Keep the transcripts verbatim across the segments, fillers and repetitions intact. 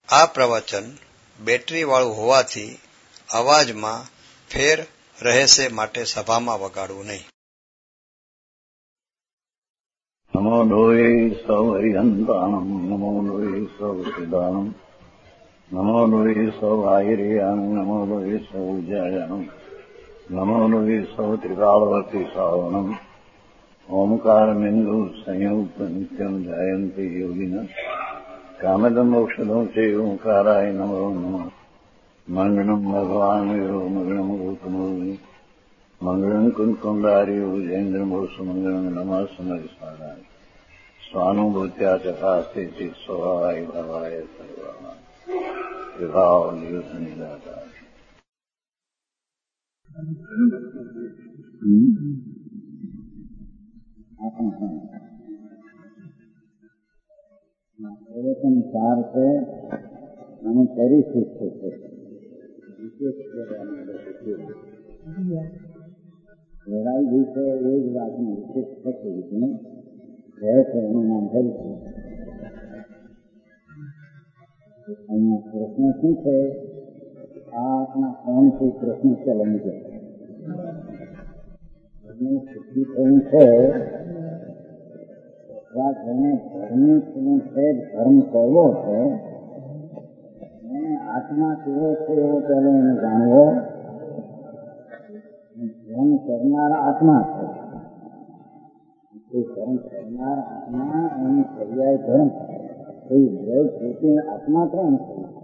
આ પ્રવચન બેટરી વાળું હોવાથી અવાજમાં ફેર રહેશે, માટે સભામાં વગાડવું નહીં. નમો લોહે સૌ હરિહંતાણમ, નમો લોહે સૌ સિદાનમ, નમો લોહે સૌ આહિર્યાણમ, નમો લોહે સૌ જયણમ, નમો લોહે સૌ ત્રિકાળવતી સાવણમ. ઓમકાર બિંદુ સંયુક્ત નિત્યમ જયંતિ યોગિન કામદમ મોક્ષદો છે ઓંકારાય નમો નમઃ. મંગળમ ભગવાન વીરો મંગળમ ગૌતમોની મંગળમ કુંકુંડાર્યો જૈન્દ્રમો સુમંગળમ નમઃ સમરિસારાય સ્વાનુભૂત્યા ચકાસ્તે ચિત સ્વભાવાય ભાવાય સર્વા વિભાવ દિવસ નિદાતા. પ્રવચન સાર છે અને પરિશિષ્ટ છે. વિશેષ વેરાઈ ગઈ છે એ જ વાતનું વિશેષ થતું રહે છે, એનું નામ પરિશિષ્ટ. અહીંયા પ્રશ્ન શું છે? આ આપણા કોણથી પ્રશ્ન ચલન છે. સિદ્ધિ થયું છે જેને ધર્મ છે, ધર્મ કરવો છે, એને આત્મા કેવો છે એવો પહેલો એને જાણવો. ધર્મ કરનારા આત્મા છે, ધર્મ કરનાર આત્મા એની પર્યાય ધર્મ કોઈ દ્રવ પોતે આત્મા ત્રણ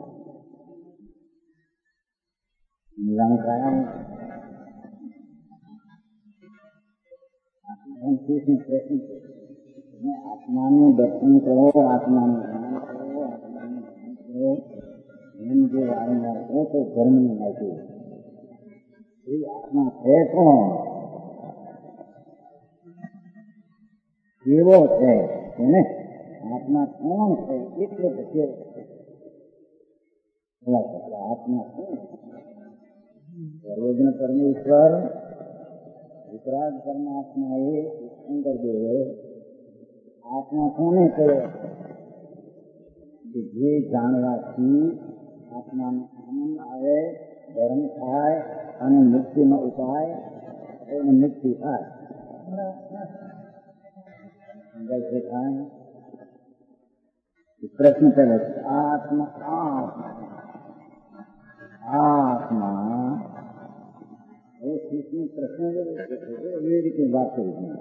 છે. પ્રશ્ન છે આત્માનું દર્શન કરો, આત્માનું જ્ઞાન કરો, આત્માનું ધ્યાન કરો, એમ જે વારંવાર કહો તો ધર્મની માહિતી એ આત્મા છે કોણ, કેવો છે એને આત્મા કોણ છે એટલે પછી આત્મા કોણ? સર્વજ્ઞ પરમેશ્વર વિતરાગ પરમાત્મા એ શંકર દેવે આત્મા કોને કહ્યો? જે જાણવાથી આત્માનો આનંદ આવે, ધર્મ થાય અને મુક્તિનો ઉપાય એને મુક્તિ થાય. થાય પ્રશ્ન પહેલો છે આત્મા આત્મા આત્મા એ શિષ્ય પ્રશ્ન એવી રીતે વાત કરી.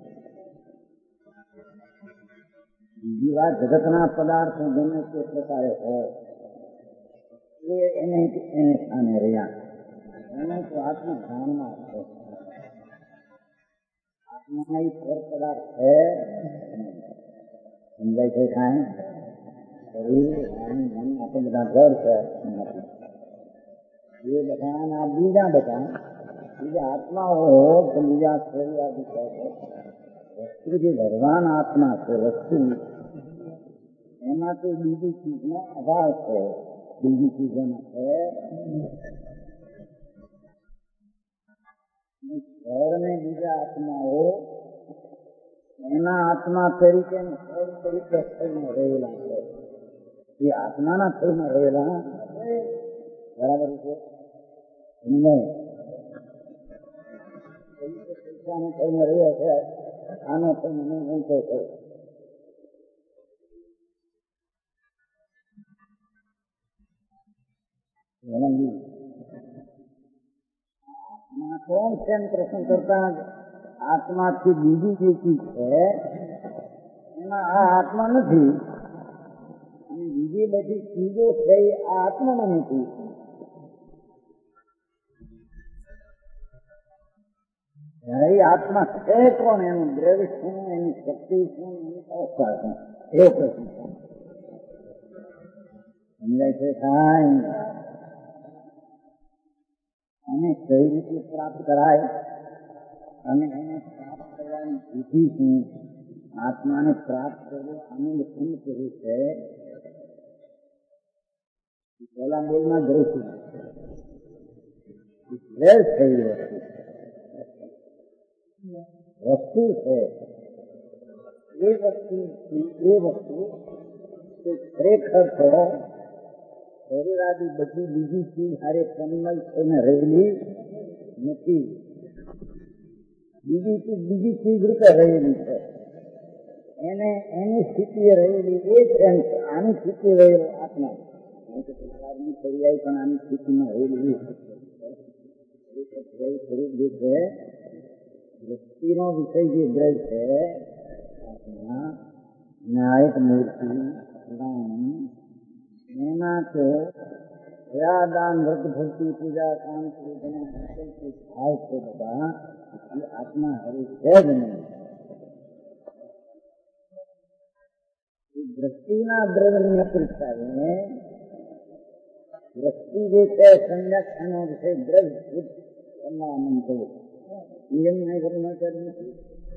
બીજી વાત, જગતના પદાર્થો ગમે તે પ્રકારે હોય એ એને એને સ્થાને રહ્યા, એને તો આત્મા ધ્યાનમાં છે. આત્મા એ પર પદાર્થ છે, સમજાય છે કાંઈ? આપણે બધા ઘર છે એ બધા બીજા બધા બીજા આત્માઓ તો બીજા શરીરાદી છે. વસ્તુ જે ભગવાન આત્મા છે, વસ્તુ એમાં તો બીજી ચીજનો અભાવ છે. બીજી ચીજોનો છે ઘરને બીજા આત્માઓ એના આત્મા તરીકે ઘર તરીકે થઈને રહેલા છે. એ આત્માના થઈને રહેલા બરાબર છે નહીં. પૈસાનો થઈને રહે છે, આનો થઈને નહીં છે. આત્મા કોણ છે એમ પ્રશ્ન કરતા આત્માથી બીજી જે ચીજ છે એમાં આ આત્મા નથી, અને બીજી બધી ચીજો છે એ આ આત્મામાં નથી. એ આત્મા છે કોણ? એનું દ્રવ્ય શું, એની શક્તિ શું, એની અવસ્થા શું? એ પ્રશ્ન સમજાય છે કાંઈ? અને કઈ રીતે પ્રાપ્ત કરાય અને એને પ્રાપ્ત કરવાની વિધિ શું? આત્માને પ્રાપ્ત કરવો આનંદ કેમ કર્યું છે? પહેલા બોલમાં જરૂર છે થઈ વસ્તુ છે. એ વસ્તુ એ વસ્તુ ખરેખર તો શરીર આદિ બધી બીજી ચીજ હારે તન્મય થઈને રહેલી નથી. બીજી ચીજ બીજી ચીજ રૂપે રહેલી છે. એને એની સ્થિતિએ રહેલી એ છે. આની સ્થિતિ રહેલો આત્મા પ્રકારની પર્યાય પણ આની સ્થિતિમાં રહેલી સ્વરૂપ જે છે વૃત્તિનો વિષય જે દ્રવ્ય છે આત્મા ન્યાયિક મૂર્તિ રાણી એના તો દાન વ્રત ભક્તિ પૂજા કામ ભાવ છે બધા એ આત્મા હરી છે જ નહીં. દ્રષ્ટિના દ્રવ્યની અપેક્ષાએ દ્રષ્ટિ જે છે સંજ્ઞક એનો વિષય દ્રવ્ય એમાં આનંદ થયો એમ નહીં કર્મચાર નથી.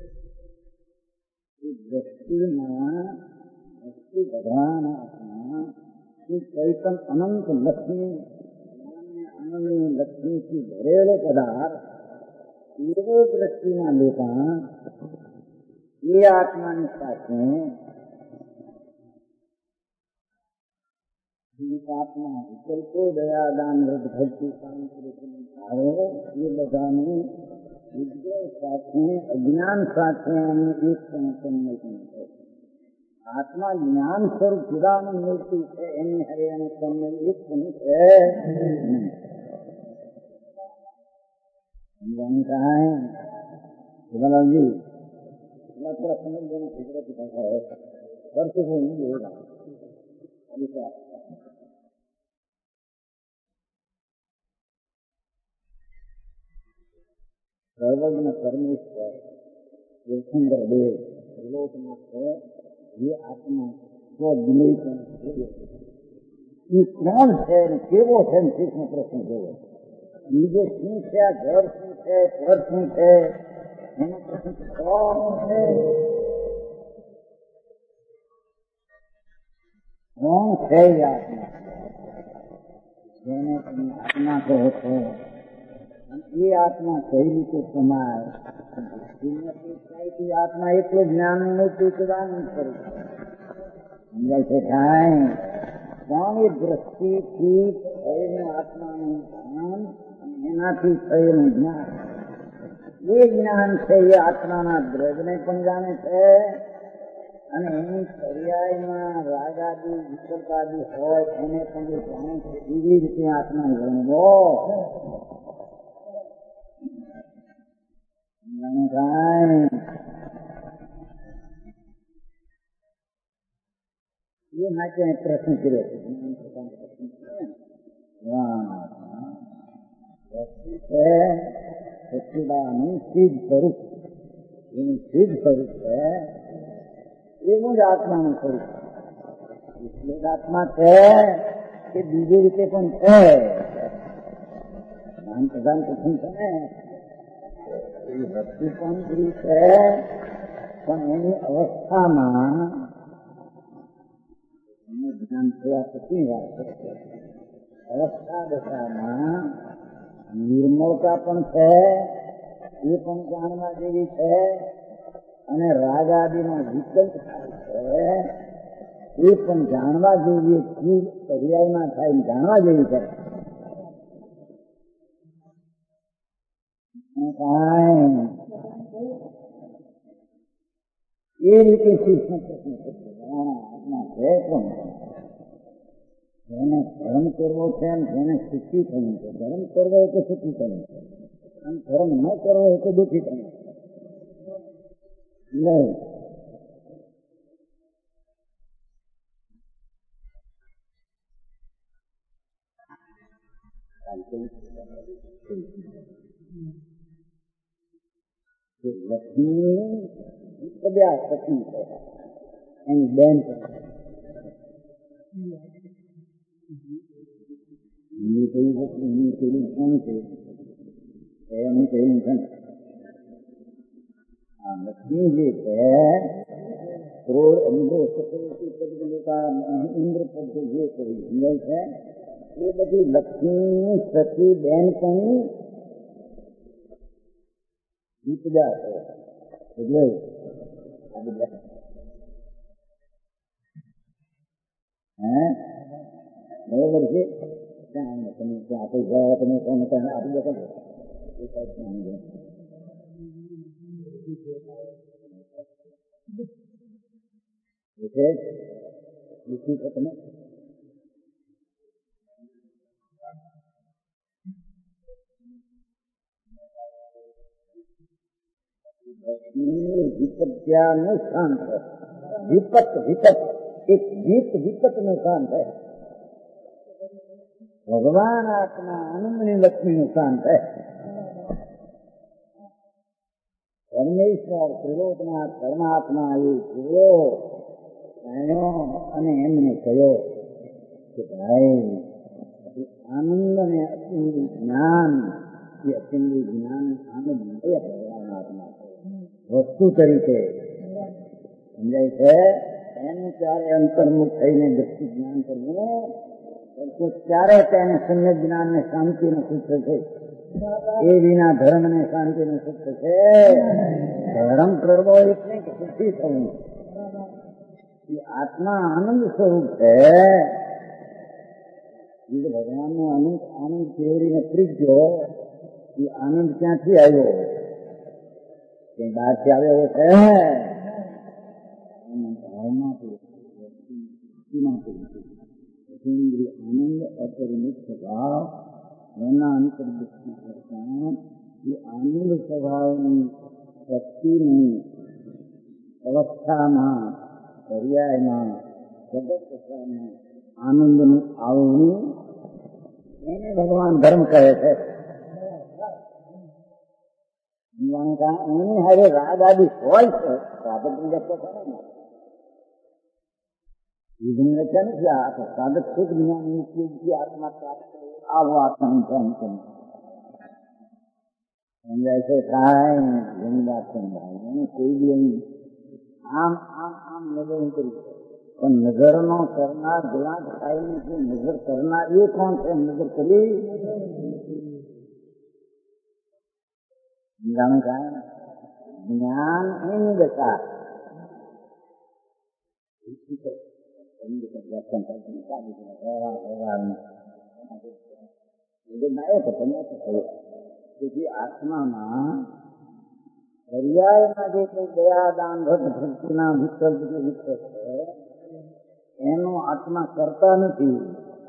દ્રષ્ટિમાં દ્રષ્ટિ ભગવાન આત્મા કઈ પણ અનંત લક્ષ્મી આનંદની લક્ષ્મીથી ભરેલો પદાર્થ એવો દ્રષ્ટિમાં લેતા એ આત્માની સાથે આત્મા વિકલ્પો દયાદાન વ્રત ભક્તિ ભાવો એ બધાની વિદ્યા સાથે અજ્ઞાન સાથે એનું એક સંકલન છે. આત્મા જ્ઞાન સ્વરૂપ જુદાનું મૂર્તિ છે એની હરે એનું તમને એક પણ છે સમજાની કહાય જવાલાલજી થોડા સમજવાની ગુજરાતી ભાષા है वर्ष को नहीं होगा सर्वज्ञ परमेश्वर तीर्थंकर देव त्रिलोकनाथ है ये आत्मा को विनय ये कौन है केवो है कृष्ण प्रश्न केवो बीजे શું છે ઘર શું છે ઘર શું છે એનો પ્રશ્ન કોણ છે કોણ છે આત્મા જેને તમે આત્મા કહો છો એ આત્મા કઈ રીતે સમાય આત્મા એટલું જ્ઞાન મૂર્તિ પ્રદાન કરે સમજાય છે થાય પણ એ દ્રષ્ટિથી થયેલું આત્માનું જ્ઞાન એનાથી થયેલું જ્ઞાન એ જ્ઞાન છે એ આત્માના દ્રવ્યને પણ જાણે છે અને એની પર્યાયમાં રાગાદી વિકલ્પાદી હોય એને પણ એ જાણે છે. એવી રીતે આત્મા જાણવો એ માટે પ્રશ્ન કર્યો છે સચ્ચિદાનંદ સિદ્ધ સ્વરૂપ એનું સિદ્ધ સ્વરૂપ છે એવું જ આત્માનું સ્વરૂપ એટલે જ આત્મા છે કે બીજી રીતે પણ છે જ્ઞાન પ્રધાન કથન છે ને એ વસ્તુ પણ પૂરી છે પણ એની અવસ્થામાં એનું જ્ઞાન થયા પછી વાત છે અવસ્થા દશામાં નિર્મળતા પણ છે એ પણ જાણવા જેવી છે અને રાગ આદિનો વિકલ્પ થાય છે એ પણ જાણવા જેવી ચીજ પર્યાયમાં થાય જાણવા જેવી છે. એ રીતે કૃષ્ણ પ્રશ્ન છે પણ જેને ધર્મ કરવો છે જેને સુખી થયું છે ધર્મ કરવો એ તો સુખી થયું છે અને ધર્મ ન કરવો એ તો દુઃખી થયું છે. નહીં લક્ષ્મી કદ્યા પત્ની છે એની બેન છે એની કઈ વસ્તુ એની કહેલું કોનું છે એનું કહેલું છે ને આ લક્ષ્મી જે છે ક્રોધ ઇન્દ્ર ઇન્દ્ર પદ જે કહ્યું છે એ બધી લક્ષ્મી સતી બેન પણ વિપદા છે એટલે આ બધા બરાબર છે. ત્યાં તમે ત્યાં આપી ગયા તમે કોને ત્યાં આપી દો એ સાહેબ ત્યાં ગયા તમે વિપત્યાનું શાંત है. विपत विपत एक विप विपत નું શાંત है. ભગવાન આત્મા આનંદની લક્ષ્મી નું શાંત है. પરમેશ્વર ત્રિલોકનાથ પરમાત્મા એ જોયો અને એમને કહ્યો કે ભાઈ આનંદ અને અતિંદ્રિય જ્ઞાન એ અતિંદ્રિય જ્ઞાન આનંદ ભગવાન આત્મા વસ્તુ તરીકે સમજાય છે. એનું ત્યારે અંતર્મુખ થઈને દ્રષ્ટિ જ્ઞાન કરવું તો ત્યારે તેને સમ્યક જ્ઞાન ને શાંતિ નું સુખ છે. એ વિના ધર્મ ને શાંતિ નું સુખ છે. ધર્મ કરવો એટલે કે સુખી થવું. આત્મા આનંદ સ્વરૂપ છે. ભગવાન નો આનંદ આનંદ કેવરીને ત્રીજો એ આનંદ ક્યાંથી આવ્યો? કઈ બહારથી આવ્યો છે? આનંદ અપરિમિત સ્વભાવ એના અંતર્દૃષ્ટિ કરતા એ આનંદ સ્વભાવની શક્તિની અવસ્થામાં પર્યાયમાં જગત આનંદનું આવવું એને ભગવાન ધર્મ કહે છે. એની હારે રાગ આદિ હોય છે. સાધક વ્યક્ત કરે ને વિઘ્ન નથી. આ સાધક સુખ જ્ઞાન ઉપયોગથી આત્મા પ્રાપ્ત આવો આત્મા સમજાય છે. કાંઈ ઘણી વાત સમજાય એને કોઈ બી એમ આમ આમ આમ નજર કરી પણ નજર નો કરનાર ગુલાબ ખાઈને જે નજર કરનાર એ કોણ છે? નજર કરી જાણું કાંઈ જ્ઞાન એની દશા આત્મામાં પર્યાયમાં જે કઈ દયા દાન ભક્તિના વિકલ્પ જે વિકલ્પ છે એનો આત્મા કરતા નથી.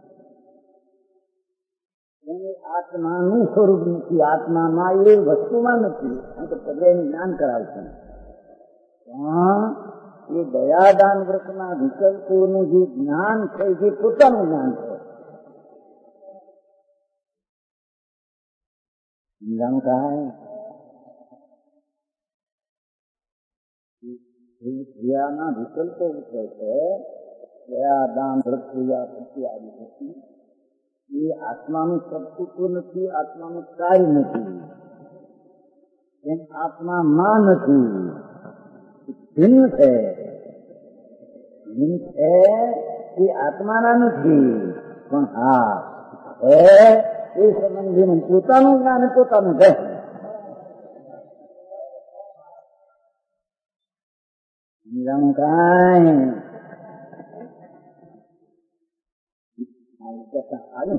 એની આત્માનું સ્વરૂપ નથી. આત્મામાં એ વસ્તુમાં નથી. તો પર્યાયનું જ્ઞાન કરાવશે પણ એ દયાદાન વ્રતના વિકલ્પોનું જે જ્ઞાન છે જે પોતાનું જ્ઞાન છે. જાણું કાંઈ ક્રિયાના વિકલ્પો વિષય છે. દયાદાન વ્રત ક્રિયા ભક્તિ આવી હતી એ આત્માનું કર્તૃત્વ નથી. આત્માનું કાર્ય નથી. એમ આત્મામાં નથી. ભિન્ન છે. ભિન્ન છે એ આત્માના નથી પણ હા એ સંબંધીનું પોતાનું જ્ઞાન પોતાનું છે. સમજાણું કાંઈ આવે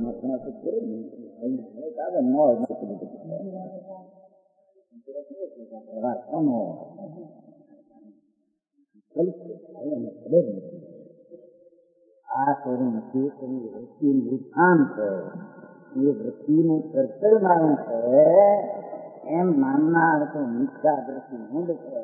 આ સ્વરૂપ વૃત્તિનું રૂપાન છે. એ વૃત્તિનું કરતરનારું છે એમ માનનાર તો મિથ્યા દ્રષ્ટિ મૂળ છે.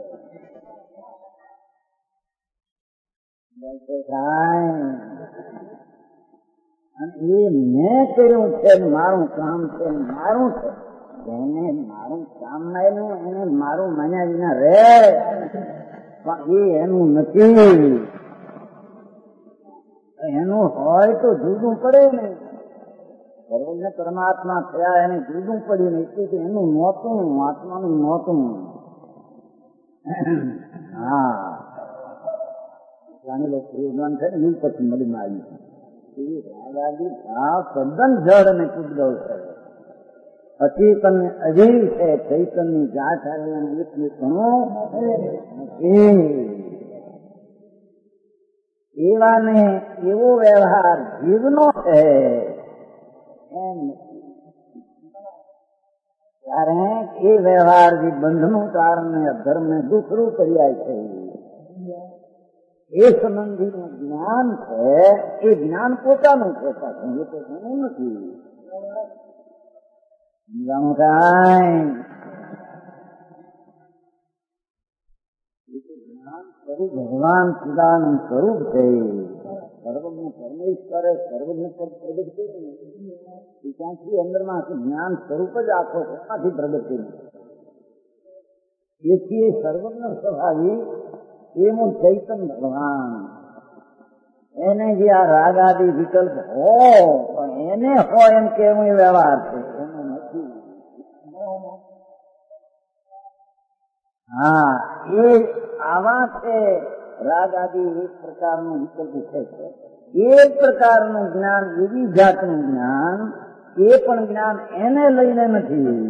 એ મેં કર્યું છે મારું કામ છે મારું છે. એને મારું કામ માન્યું એને મારું માન્યા વિના રે પણ એ એનું નથી. એનું હોય તો જુદું પડે ને. સર્વજ્ઞ પરમાત્મા થયા એને જુદું પડ્યું ને એટલે એનું નહોતું. આત્માનું નહોતું. હા જાણી લો પ્રિયમાન છે ને એવું પછી મળીમાં આવ્યું. તદ્દન જળ અને પૂતગલ છે. અચેતન અજય છે. ચૈતનની જાત આવેલા એક ઘણું એવાને એવો વ્યવહાર જીવનો છે એમ ત્યારે એ વ્યવહાર જે બંધનું કારણ અધર્મ ને દુઃખરૂપ પર્યાય છે એ સંબંધીનું જ્ઞાન છે એ જ્ઞાન પોતાનું છે, એ તો ઘણું નથી. સમજાણું કાંઈ જ્ઞાન સ્વરૂપ ભગવાન સદાનું સ્વરૂપ છે. સર્વજ્ઞ પરમેશ્વરે સર્વજ્ઞ પદ પ્રગટ કર્યું ત્યાંથી અંદરમાં જ્ઞાન સ્વરૂપ જ આખો કોમાંથી પ્રગટ કર્યું. એથી સર્વજ્ઞ સ્વભાવી એનું ચૈતન ભગવાન એને જે આ રાગ આદિ વિકલ્પ હો પણ એને હો એમ કેવું વ્યવહાર છે એનો નથી. હા એ આવા છે રાગ આદિ એક પ્રકારનું વિકલ્પ છે. એક પ્રકારનું જ્ઞાન એવી જાતનું જ્ઞાન એ પણ જ્ઞાન એને લઈને નથી.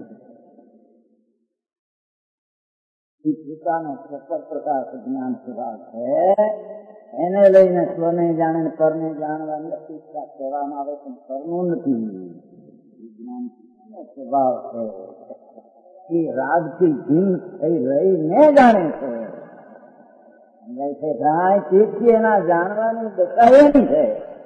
પોતાનો સ્વતંત્ર પ્રકાશ જ્ઞાન સ્વભાવ છે એને લઈને સ્વને જાણે પરને જાણવાની અપેક્ષા કહેવામાં આવે પણ પરનું નથી. જ્ઞાન સ્વભાવ છે એ રાગથી ભિન્ન થઈ રહીને જાણે છે. સમજાય છે ભાઈ? તેથી એના જાણવાની દશા એની છે.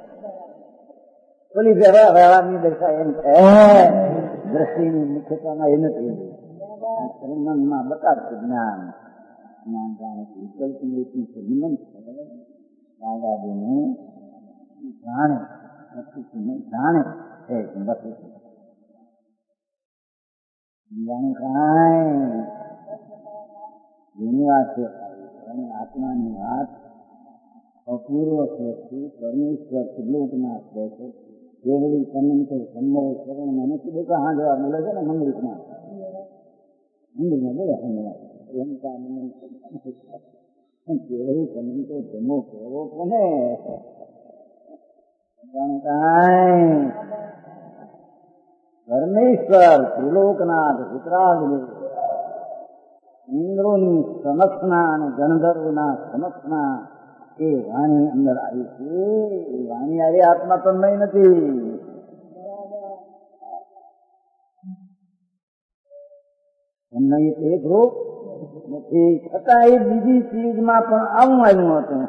બોલી વ્યવહાર વ્યવહારની દશા એમ છે, દ્રષ્ટિની મુખ્યતામાં એ નથી. મનમાં બતાવશે જ્ઞાન જ્ઞાન જાણે વિકલ્પની સંબંધ છે દાદાજીને જાણે જાણે છે બસ જાણે કાંઈ એની વાત છે. આત્માની વાત અપૂર્વ છે પરમેશ્વર લોકના છે કેવળી કનંત સંભવ શરણ મને કીધું કે હા જવાબ મળે છે ને મંદિરમાં મંદિરમાં બોલે એમ કામ કેવળી કનંત જમો કેવો કોને કાંઈ પરમેશ્વર ત્રિલોકનાથ વિતરાગદેવ ઇન્દ્રોની સમક્ષના અને ગંધર્વના સમક્ષના એ વાણી અંદર આવી છે. એ વાણી આવી આત્મા તન્મય નથી. તન્મય એક રૂપ નથી છતાં એ બીજી ચીજમાં પણ આવું આવ્યું હતું.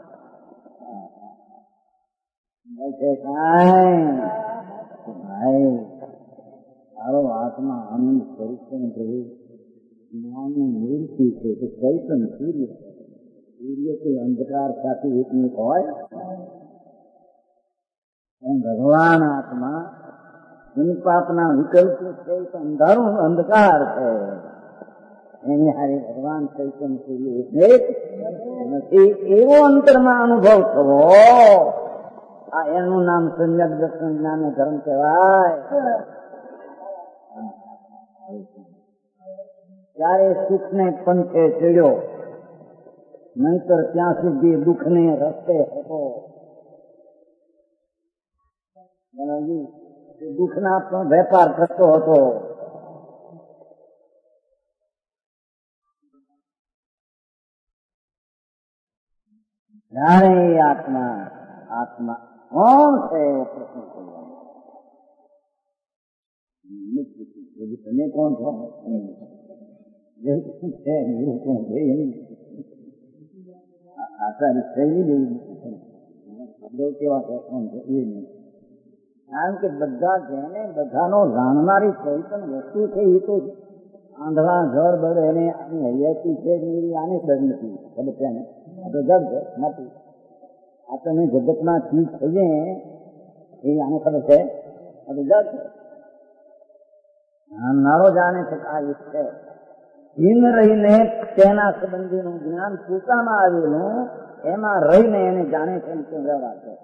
ભાઈ તારો આત્મા આનંદ સ્વરૂપ જ્ઞાનની મૂર્તિ છે તો ચૈતન સૂર્ય સૂર્ય કે અંધકાર સાથે એકમુખ હોય એમ ભગવાન આત્મા નિપાતના વિકલ્પ છે તો અંધારું અંધકાર છે. એની હારે ભગવાન ચૈતન સૂર્ય એક નથી. એવો અંતરમાં અનુભવ થવો આ એનું નામ સંજ્ઞક દર્શન જ્ઞાને ધર્મ કહેવાય. ત્યારે સુખ ને પંથે ચડ્યો નહીતર ત્યાં સુધી દુઃખ ને રસ્તે હતો. દુઃખ ના પણ વેપાર કરતો હતો. જાણે એ આત્મા આત્મા કોણ છે એવો પ્રશ્ન કરવાનો. તમે કોણ છો? આચાર્ય શૈલી દેવી કેવા છે કોણ છે એ નહીં. કારણ કે બધા જેને બધાનો જાણનારી ચૈતન વસ્તુ છે એ તો આંધળા જળ બળ એને હૈયાથી છે આને ડર નથી. ખબર આ તો જડ છે નથી. આ તમે જગતના ચીજ થઈએ એ આને ખબર છે આ તો જડ છે. જાણનારો જાણે છે આ એક છે. ભીન રહીને તેના સંબંધીનું જ્ઞાન પોતામાં આવેલું એમાં રહીને એને જાણે છે કે વ્યવહાર છે.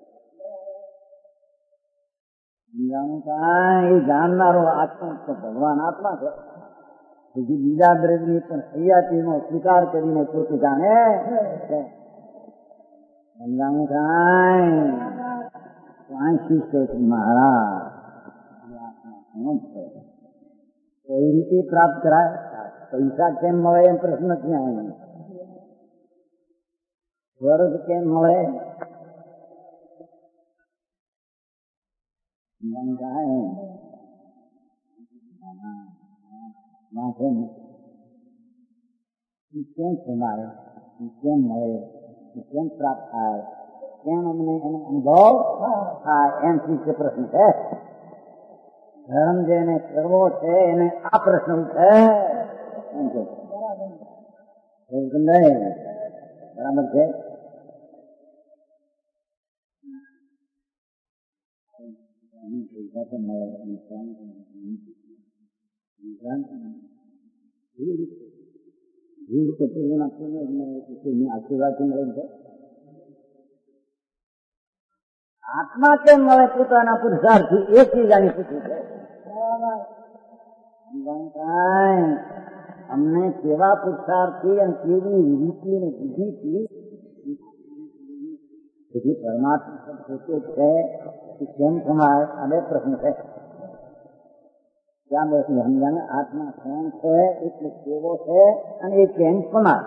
જાણું કાંઈ એ જાણનારો આત્મા તો ભગવાન આત્મા છે. બીજી બીજા દ્રવ્યની પણ હૈયાતીનો સ્વીકાર કરીને પોતે જાણે છે. જાણું કાંઈ વાંચી છે મહારાજ આત્મા છે. કઈ રીતે પ્રાપ્ત કરાય? પૈસા કેમ મળે એમ પ્રશ્ન ક્યાં? સ્વર્ગ કેમ મળે? કેમ સુનાય, કેમ મળે, કેમ પ્રાપ્ત થાય, કેમ અમને એનો અનુભવ થાય, એમ પૂછે પ્રશ્ન છે. ધર્મ જેને કરવો છે એને આ પ્રશ્ન છે. બરાબર છે. આશીર્વાદ મળે છે. આત્મા કેમ મળે? પોતાના પુરુષાર્થથી એ ચીજ આની પૂછ્યું છે. અમને કેવા પુરુષાર્થથી અને કેવી રીતિ અને વિધિથી સુધી પરમાત્મા પોતે છે એ કેમ સમાય? આ બે પ્રશ્ન છે. ત્યાં બેસી સમજાને આત્મા કોણ છે, એટલે કેવો છે અને એ કેમ સમાય?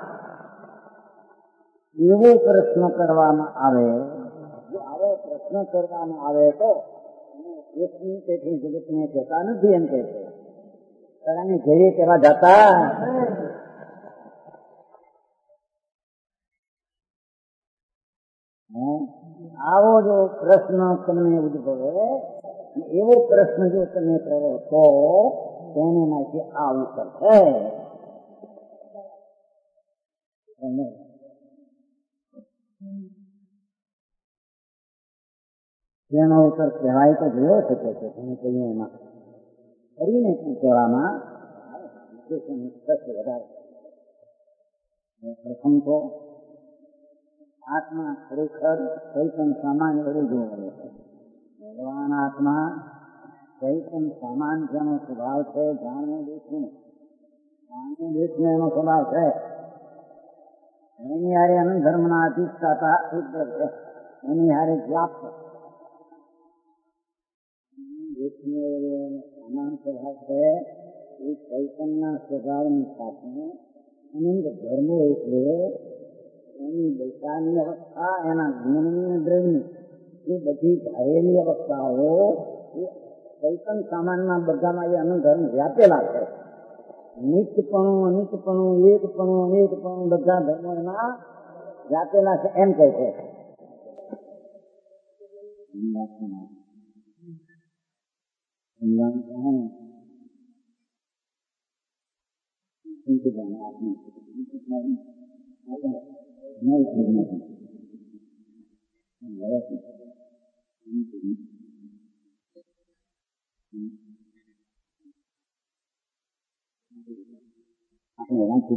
એવો પ્રશ્ન કરવામાં આવે, જો આવો પ્રશ્ન કરવામાં આવે તો એકની તેથી જગતને કહેતા નથી એમ કે છે. તારાને ઘેરે કેવા જતા આવો જો પ્રશ્ન તમને ઉદ્ભવે, એવો પ્રશ્ન જો તમે કરો તો તેને માટે આ ઉત્તર છે. તેનો ઉત્તર કહેવાય તો જોયો છે કે તમે કહ્યું એમાં કરીને પૂછવામાં વધારે. પ્રથમ તો આત્મા ખરેખર કઈ પણ સામાન્ય વડે જોવા મળે છે. ભગવાન આત્મા કઈ પણ સામાન જેનો સ્વભાવ છે, જાણવું દેખવું જાણવું દેખવું એનો સ્વભાવ છે. એની હારે અનંત ધર્મના અધિષ્ઠાતા એક છે, એની હારે વ્યાપ્ત સામાન સ્વભાવ છે. એ ચૈતનના સ્વભાવની સાથે અનંત ધર્મો એટલે એની દશાની અવસ્થા, એના જ્ઞાનની દ્રવ્યની એ બધી ધારેલી અવસ્થાઓ એ ચૈતન સામાનના બધામાં એ અનંત ધર્મ વ્યાપેલા છે. નિત્યપણું, અનિત્યપણું, એકપણું, અનેકપણું બધા ધર્મો એના વ્યાપેલા છે એમ કહે છે. આપણે વાંચી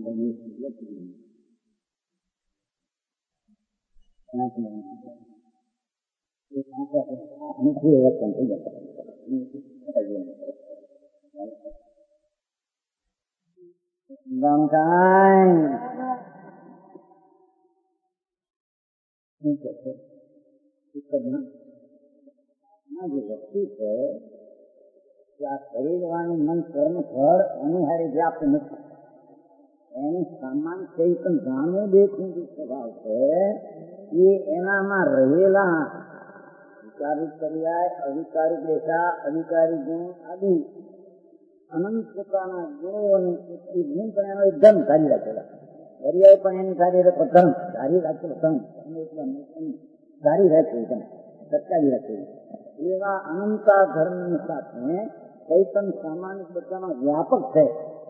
જે વસ્તુ છે કે આ શરીર વાણી મન કર્મ ફળ એની હારે વ્યાપ્ત નથી. એની સામાન કઈ પણ જાણવું દેખવું જે સ્વભાવ છે એ એનામાં રહેલા વિચારિત પર્યાય, અવિકારી દેશા, અધિકારી ગુણ આદિ અનંત પ્રકારના ગુણો અને ગુણ પણ એનો એકદમ ધારી રાખેલા. પર્યાય પણ એની ધારી રાખો ધર્મ, ધારી રાખેલો ધર્મ ધારી રાખે એકદમ સટકાવી રાખેલું. એવા અનંતા ધર્મની સાથે કઈ પણ સામાન્ય બધામાં વ્યાપક છે.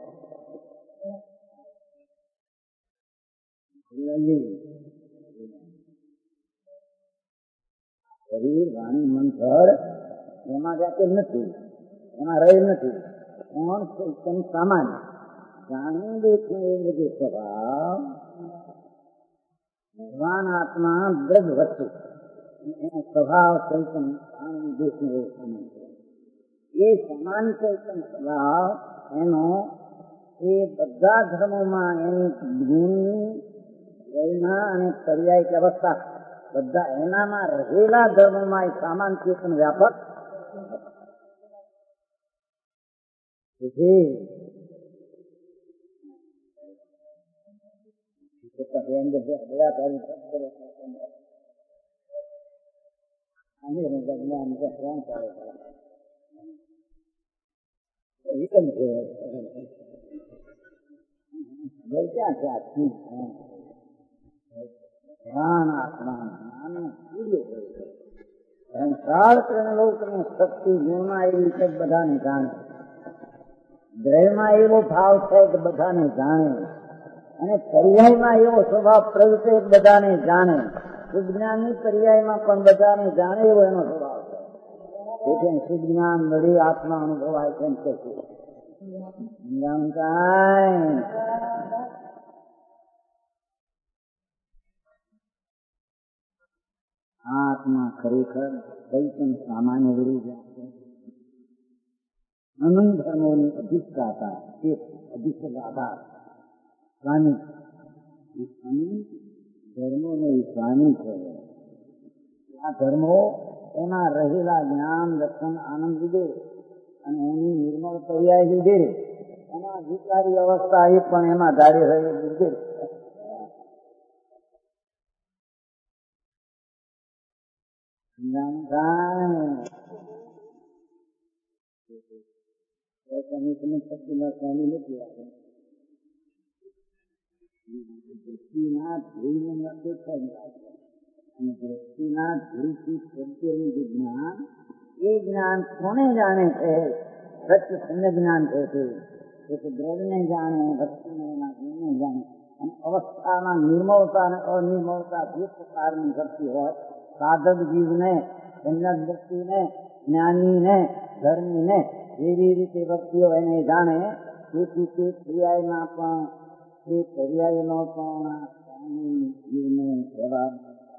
શરીર વાણી મન ઘર એમાં વ્યાપેલ નથી, એમાં રહેલ નથી. પણ ચૈતન સામાન્ય જાણવું દેખવું એ બધું સ્વભાવ ભગવાન આત્મા દ્રઢ વસ્તુ એનો સ્વભાવ ચૈતન જાણવું દેખવું એ સમાન છે. એ સમાન ચૈતન સ્વભાવ એનો એ બધા ધર્મોમાં એની ગુણની વયના અને પર્યાય અવસ્થા બધા એનામાં રહેલા ધર્મોમાં એ સામાન ચેતન વ્યાપક અંદર બધા તારી અને જ્ઞાન જ્ઞાન ચાલે વિકમ છે ક્યાં ક્યાં જ્ઞાન આત્મા જ્ઞાન સંસાર ત્રણલોકની શક્તિ ગુણમાં એવી છે બધાને જાણે, દ્રવ્યમાં એવો ભાવ છે કે બધાને જાણે, અને પર્યાયમાં એવો સ્વભાવ પ્રગટે બધાને જાણે, સુજ્ઞાનની પર્યાયમાં પણ બધાને જાણે એવો એનો સ્વભાવ છે. તેથી સુજ્ઞાન વળી આત્મા અનુભવાય તેમ છે. જ્ઞાન કાંઈ આત્મા ખરેખર કઈ પણ સામાન્ય વળી જાય છે. અનંત ધર્મોની અધિષ્ઠાતા એક અધિષ્ઠાતા સ્વામી, એ અનંત ધર્મોનો એ સ્વામી છે. આ ધર્મો એમાં રહેલા જ્ઞાન દર્શન આનંદ લીધે અને એની નિર્મળ પર્યાય લીધે એના વિકારી અવસ્થા એ પણ એમાં ધારે રહી લીધે જ્ઞાન થાય શક્તિના સ્વામી નથી આવે દ્રષ્ટિના ધ્યેયને અપેક્ષા અને દ્રષ્ટિના ધ્યેયથી પ્રત્યેનું જે જ્ઞાન એ જ્ઞાન કોને જાણે છે? સત્ય સંજ્ઞ જ્ઞાન છે તે એક દ્રવ્યને જાણે, વસ્તુને એના ગુણને જાણે, અને અવસ્થાના નિર્મળતા અને અનિર્મળતા જે પ્રકારની શક્તિ હોય સાધક જીવને, સંજ્ઞ દ્રષ્ટિને, જ્ઞાનીને, ધર્મીને એવી રીતે વ્યક્તિઓ એને જાણે. તેથી તે પર્યાયમાં પણ એ પર્યાયનો પણ સ્વામી જીવને જવાબ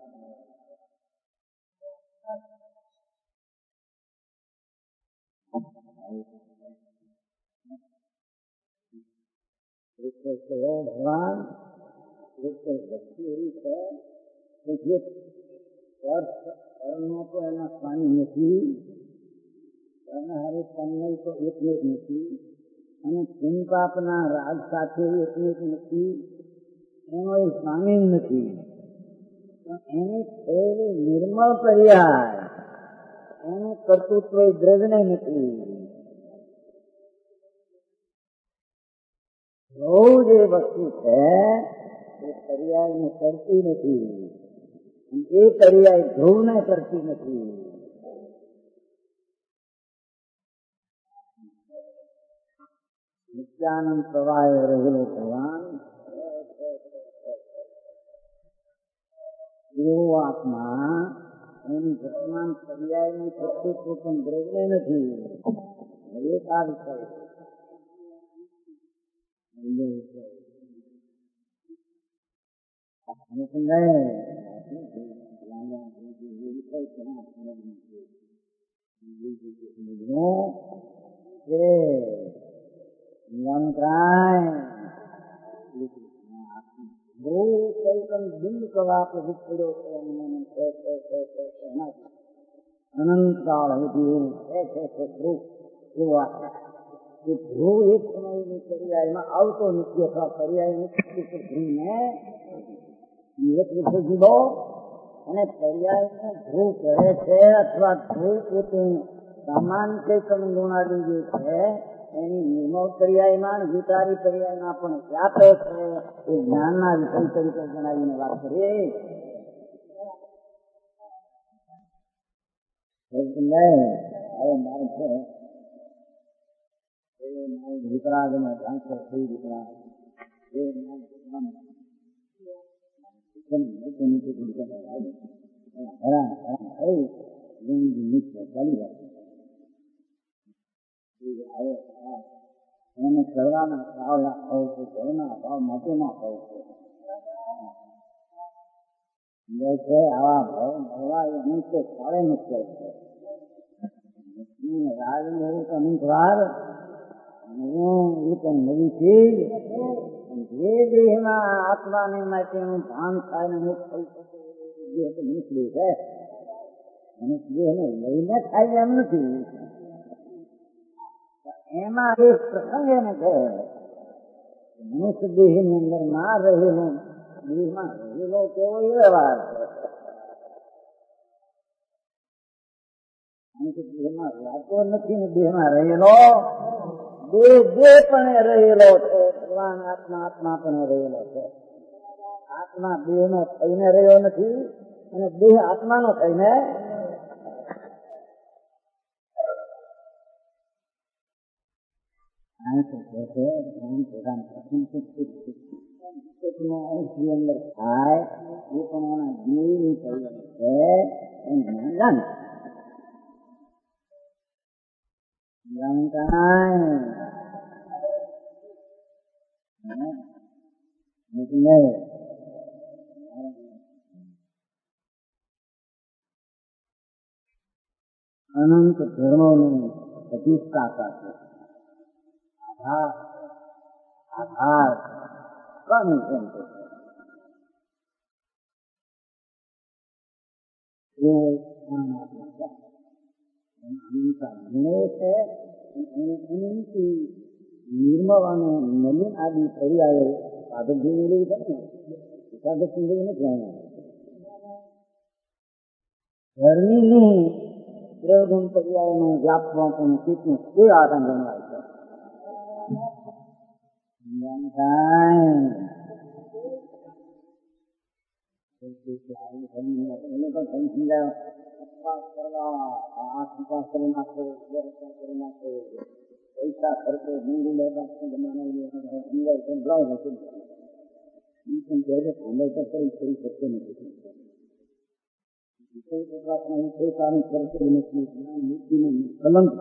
ભગવાન વસ્તુ એવી છે કે જે કર્મનો તો એના સ્વામી નથી, કર્મહારી કર્મ તો એટલે જ નથી, અને પુણ્યપાપના રાગ સાથે એટલે જ નથી, એનો એ સ્વામી નથી. એની થયેલી નિર્મળ પર્યાય એનું કર્તૃત્વ દ્રવ્યને નથી. બહુ જે વસ્તુ છે એ પર્યાયને કરતી નથી, એ પર્યાય ધ્રુવને કરતી નથી. નિત્યાનંદ પ્રવાહે રહેલો ભગવાન એવો આત્મા એની વર્તમાન પર્યાયનું કર્તૃત્વ પણ દ્રવ્ય નથી. એક આ વિષય બિંદ કલાપ પડ્યો અનંત કાળ સુધી એવું છે એવું કે ધ્રુવ એક સમયની પર્યાયમાં આવતો નથી, અથવા પર્યાય ધ્રુવને એક વિશે જીવો અને પર્યાયને ધ્રુવ કરે છે, અથવા ધ્રુવ પોતે સામાન કઈ પણ ગુણાડી જે છે એની નિર્મળ પર્યાયમાં વિકારી પર્યાયમાં પણ વ્યાપે છે. એ જ્ઞાનના વિષય તરીકે જણાવીને વાત કરીએ. વિતરાગનો ઢાંચો થઈ વિતરાગ હેરાન હેરાન થઈ ચાલી જાય એને કરવાના ભાવના ભાવ છે, ઘરના ભાવ માટેના ભાવ છે. આવા ભાવ મળવા એ અનંત કાળે મુશ્કેલ છે. રાજને એવું તો અનંત વાર એ પણ નવી ચીજ જે દેહમાં આત્માને માટેનું ભાન થાય ને મુક્ત થઈ શકે એ મનુષ્ય છે. મનુષ્ય દેહને લઈને થાય એમ નથી. એમાં એક પ્રસંગ એને છે મનુષ્ય દેહની અંદર ના રહેલું દેહમાં રહેલો કેવો એ વ્યવહાર છે. દેહમાં રહેતો નથી ને દેહમાં રહેલો દેહ દેહ પણ રહેલો છે, ભગવાન આત્મા આત્મા પણ રહેલો છે. આત્મા દેહ નો થઈને રહ્યો નથી અને દેહ આત્માનો થઈને અંદર થાય એ પણ એના દેહની તૈયારી છે એમ જાણ અનંત ધર્મોનું પ્રતિષ્ઠાતા છે, આધાર આધાર કોની કેમ છે નિર્મવાનું નવીન આદિ પર્યાય સાધક જેવી રહી છે ને સાધક જેવી નથી ધર્મીની પ્રયોગન પર્યાયનું વ્યાપવાનું ચિત્તનું તે આરામ ગણવાય છે. પૈસા ખર્ચો હિન્દુ કરી શકતો નથી. કલંક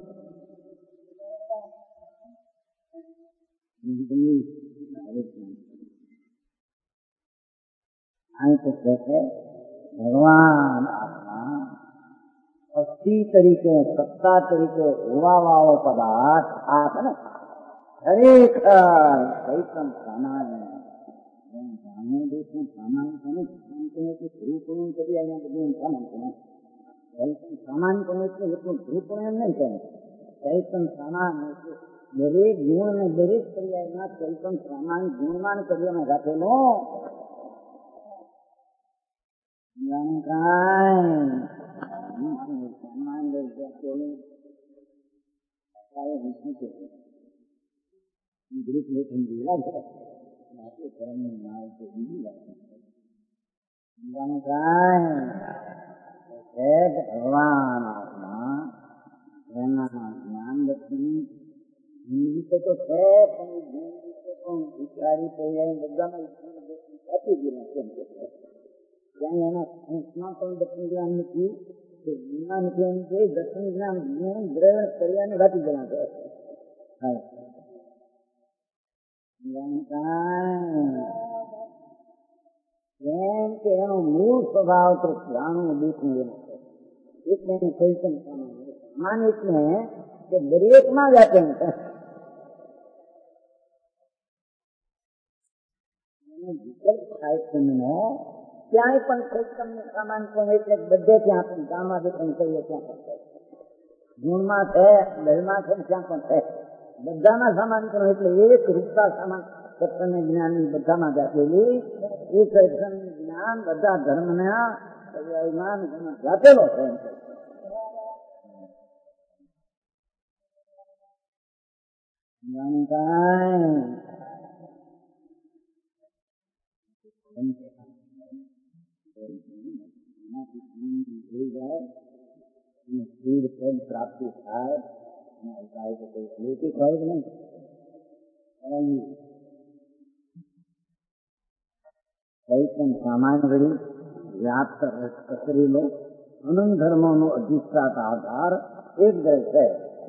ભગવાન આત્મા અસ્થિ તરીકે સત્તા તરીકે હોવા વાળો પદાર્થ આ છે ને ખરેખર કઈ પણ સામાન્ય સામાન્ય દેશનું સામાન્ય કોને ધ્રુવપણું કરી અહીંયા બધું સામાન કોને કઈ પણ સામાન કોને એટલે એટલું ધ્રુવપણું એમ નહીં કહે કઈ પણ સામાન એટલે દરેક ગુણ ને દરેક પર્યાયમાં કઈ પણ સામાન ગુણમાન કરીને રાખેલો સામાન ગ્રુપ લેખન જેવા છે ધર્મની માલ છે બીજી વાત ભગવાન આત્મા એના જ્ઞાન લક્ષી વિશે તો છે પણ ગુણ વિશે પણ વિચારી તૈયારી બધામાં આપી ગયેલા કેમ કે ત્યાં એના સંસ્થમાં પણ દર્શન જ્ઞાન નથી જ્ઞાન જ્ઞાન છે દર્શન જ્ઞાન જ્ઞાન ગ્રહણ કર્યાને વાંચી ગયેલા છે. કેમ કે એનો મૂળ સ્વભાવ તો જાણવું દેખવું એનો છે એટલે એને કલ્પન સમાન એટલે કે દરેકમાં વ્યાપન છે. વિકલ્પ થાય તમને ક્યાંય પણ કલ્પનનું સામાન પણ એટલે બધે ત્યાં પણ ગામમાં જે પણ કહીએ ત્યાં પણ છે ગુણમાં છે દળમાં છે ત્યાં પણ છે બધામાં સામાન પણ એટલે એક રૂપતા સામાન સત્સંગ જ્ઞાનની બધામાં વ્યાપેલી એ સત્સંગ જ્ઞાન બધા ધર્મના પર્યાયમાં વ્યાપેલો છે. પ્રાપ્તિ થાય કઈ પણ સામાન્ય વળી વ્યાપ્ત કચરેલો અનંત ધર્મોનો અધિષ્ઠાત આધાર એક જ છે.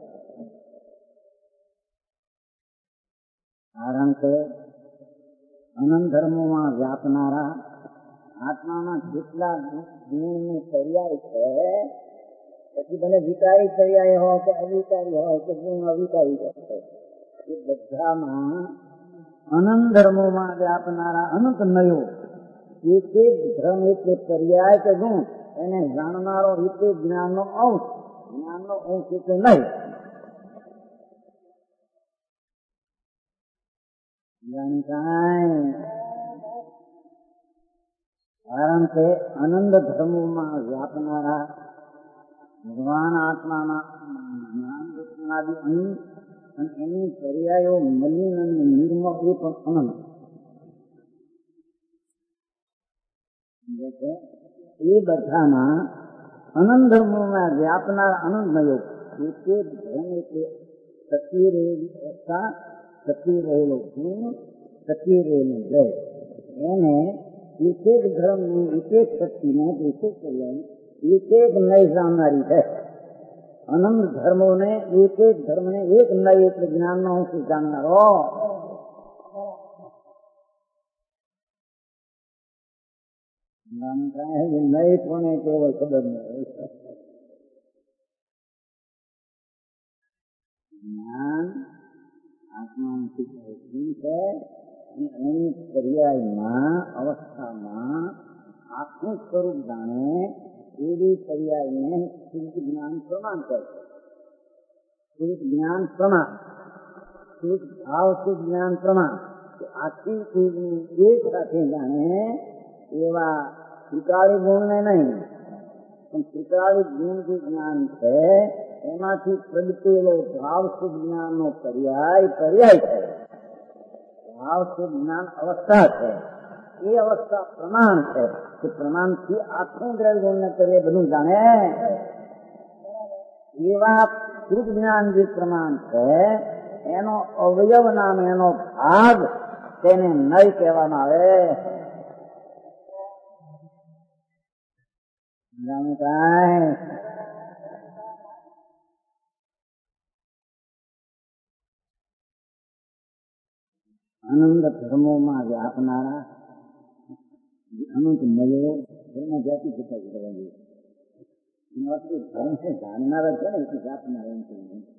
કારણ કે અનંત ધર્મોમાં વ્યાપનારા આત્મામાં જેટલા ગુણની પર્યાય છે પછી ભલે વિકારી પર્યાય હોય કે અવિકારી હોય કે ગુણ અવિકારી હોય એ બધામાં અનંત ધર્મોમાં વ્યાપનારા અનંત નયો એક એક ધર્મ એટલે પર્યાય કે ગુણ એને જાણનારો રીતે જ્ઞાનનો અંશ જ્ઞાનનો અંશ એટલે નહીં કારણ કે આનંદ ધર્મોમાં વ્યાપનારા ભગવાન આત્માના જ્ઞાન દર્શનાદિ અહીં અને એની પર્યાયો મલિન અને નિર્મળ એ પણ અનંત એ બધામાં અનંત ધર્મોમાં વ્યાપનાર આનંદમયો એક એક ધર્મ એટલે ટકી રહેલી અવસ્થા, ટકી રહેલો ગુણ, ટકી રહેલું જય એને એક એક ધર્મની એક એક શક્તિને એક એક કલ્યાણ એક એક નય જાણનારી છે. અનંત ધર્મોને એક એક ધર્મને એક નય એટલે જ્ઞાનનો અંશ જાણનારો. નય કોને કેવો ખબર ન હોય. જ્ઞાન આત્માનું શું છે એની પર્યાયમાં અવસ્થામાં આખું સ્વરૂપ જાણે એવી પર્યાયને શુદ્ધ જ્ઞાન પ્રમાણ કરે. શુદ્ધ જ્ઞાન પ્રમાણ, શુદ્ધ ભાવ શુદ્ધ જ્ઞાન પ્રમાણ આખી ચીજની એક સાથે જાણે એવા ત્રિકાળી ગુણને નહીં પણ ત્રિકાળી ગુણ જે જ્ઞાન છે એમાંથી પ્રગટેલો ભાવ શુદ્ધ જ્ઞાનનો પર્યાય પર્યાય છે. ભાવ શુદ્ધ જ્ઞાન અવસ્થા છે. એ અવસ્થા પ્રમાણ છે કે પ્રમાણથી આખું દ્રવ્ય ગુણને કરીએ બધું જાણે એવા શુદ્ધ જ્ઞાન જે પ્રમાણ છે એનો અવયવ નામ એનો ભાગ તેને નય કહેવામાં આવે. આનંદ ધર્મોમાં વ્યાપનારા અનંત નયો એમાં જાતિ જતા કરવા જોઈએ. ધર્મ છે જાણનારા છે ને એટલે વ્યાપનારા એમ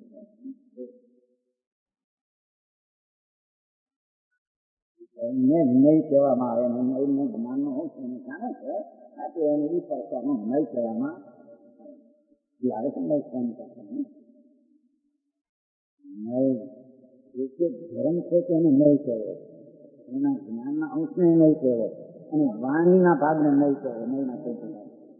નય કહેવામાં આવે ને નય જ્ઞાનનો હોય છે એને જાણે છે આથી એને એ પ્રકારનો નય કહેવામાં આવે છે. નય કામ કરતા નય એક એક ધર્મ છે કે એને નય કહેવો, એના જ્ઞાનના અંશને નય કહેવો અને વાણીના ભાગને નય કહેવો. નયના કહેવો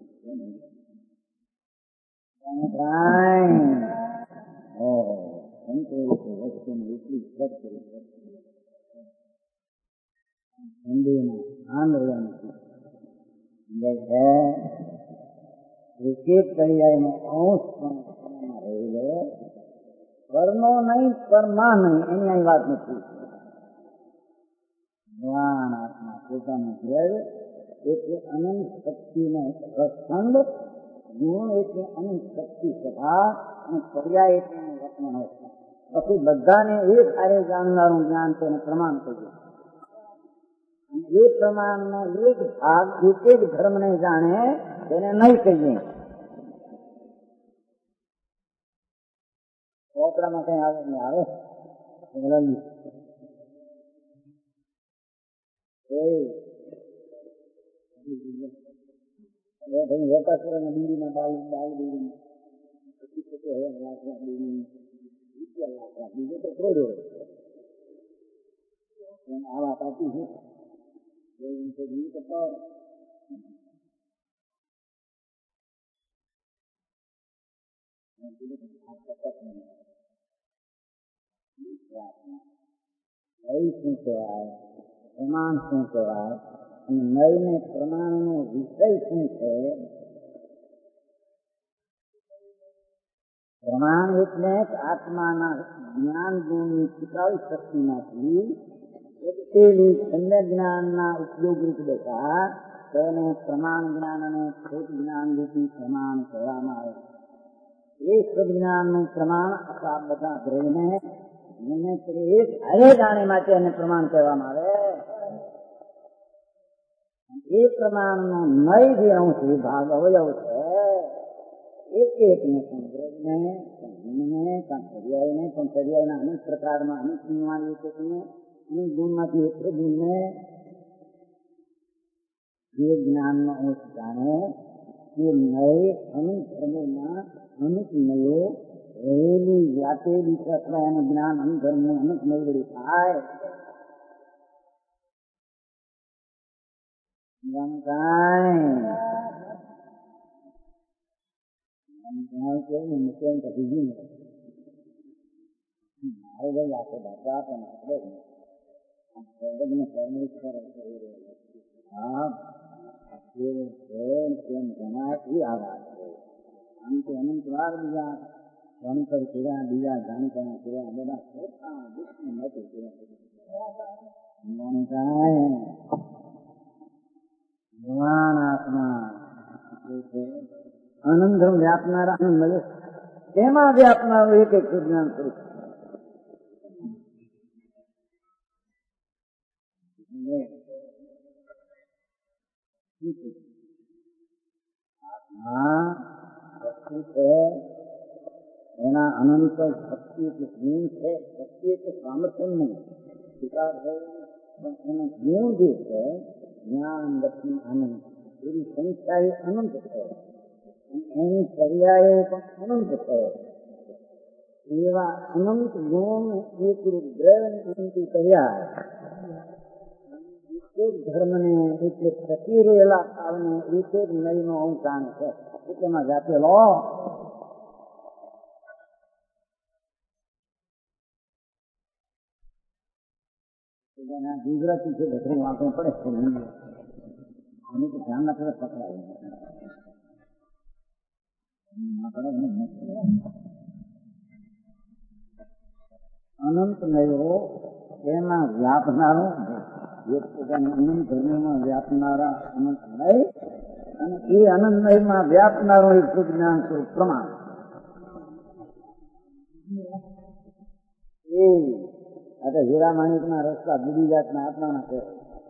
વસ્તુને એટલી સત કરી હિન્દુના આંદોલન એક એક પર્યાયનો અંશ પણ રહેલો પરનો નહીં પરમા નહીં એની અહીં વાત નથી. ભગવાન આત્મા પોતાનું દ્રવ્ય એટલે અનંત શક્તિનો પ્રસંગ, ગુણ એટલે અનંત શક્તિ સભા અને પર્યાય એટલે વર્તમાન અવસ્થા. પછી બધાને એક હારે જાણનારું જ્ઞાન તેને પ્રમાણ કહ્યું. એ પ્રમાણનો એક ભાગ એક એક ધર્મને જાણે તેને નહીં કહીએ. ચોપડામાં કઈ આવે ને આવે બીડીમાં બાલ બાલ બીડી પછી લાખ લાખ બીડી લાખ લાખ બીજો તો થોડો આવા પાકી છે. શું કહેવાય, પ્રમાણ શું કહેવાય અને નય ને પ્રમાણનો વિષય શું છે? પ્રમાણ એટલે આત્માના જ્ઞાન ગુણની ત્રિકાળી શક્તિમાંથી પ્રગટેલી સમ્ય જ્ઞાનના ઉપયોગ રૂપ દેખા તેને પ્રમાણ જ્ઞાન અને શ્રુત જ્ઞાન રૂપી પ્રમાણ કહેવામાં આવે. એ સદજ્ઞાનનું પ્રમાણ આ બધા ગ્રહને એક હારે જાણે માટે એને પ્રમાણ કહેવામાં આવે. એ પ્રમાણનો નય જે અંશ વિભાગ અવયવ છે એક એકને સંગ્રહને ગુણને પર્યાયને પણ પર્યાયના અનેક પ્રકારમાં અનેક ગુણવાળી એક એકને અનેક ગુણમાંથી એક ગુણને જે જ્ઞાનનો અંશ જાણે એ નય અનેક ધર્મોમાં અનેક નયો રહેલી વ્યાપેલી અથવા એનું જ્ઞાન અનેક ધર્મનું અનેક નયવડી થાય. કાંઈ કેવું મુકેન કદી ગયું મારે ભાઈ આખો દાખલો આપે ને આપણે પરમિટ કરે હા કેમ જણાય એ આ વાત છે. આમ તો અનંત વાર બીજા ભણતર કર્યા બીજા જાણકારા કર્યા બધા પોતા નથી કર્યા ભગવાન આત્મા અનંત વ્યાપનારા મળે તેમાં વ્યાપનારું એક એક જ્ઞાન સ્વરૂપ હા શક્તિ છે એના અનંત શક્તિ એટલે ગુણ છે. શક્તિ એટલે સામર્થ્ય નહીં સ્વીકાર છે પણ એનો ગુણ જે છે જ્ઞાન લક્ષ્મી આનંદ એની સંખ્યા એ અનંત છે એની પર્યાયો પણ અનંત છે. એવા અનંત ગુણ એક દ્રવ્ય અનંત પર્યાય એક ધર્મને એટલે પ્રતિરેલા ભાવને એક એક નયનો અંશાન છે એટલેમાં જાતેલો ગુજરાતી છે બધું વાંચવું પડે છે એની તો ધ્યાન આપણે પકડાય અનંત નયો એમાં વ્યાપનારો એક પોતાના અનંત ધર્મમાં વ્યાપનારા અનંત નય અને એ અનંત નયમાં વ્યાપનારો એક સુજ્ઞાન સ્વરૂપ પ્રમાણ એ આ હીરા માણિક ના રસ્તા જુદી જાતના આત્માના છે.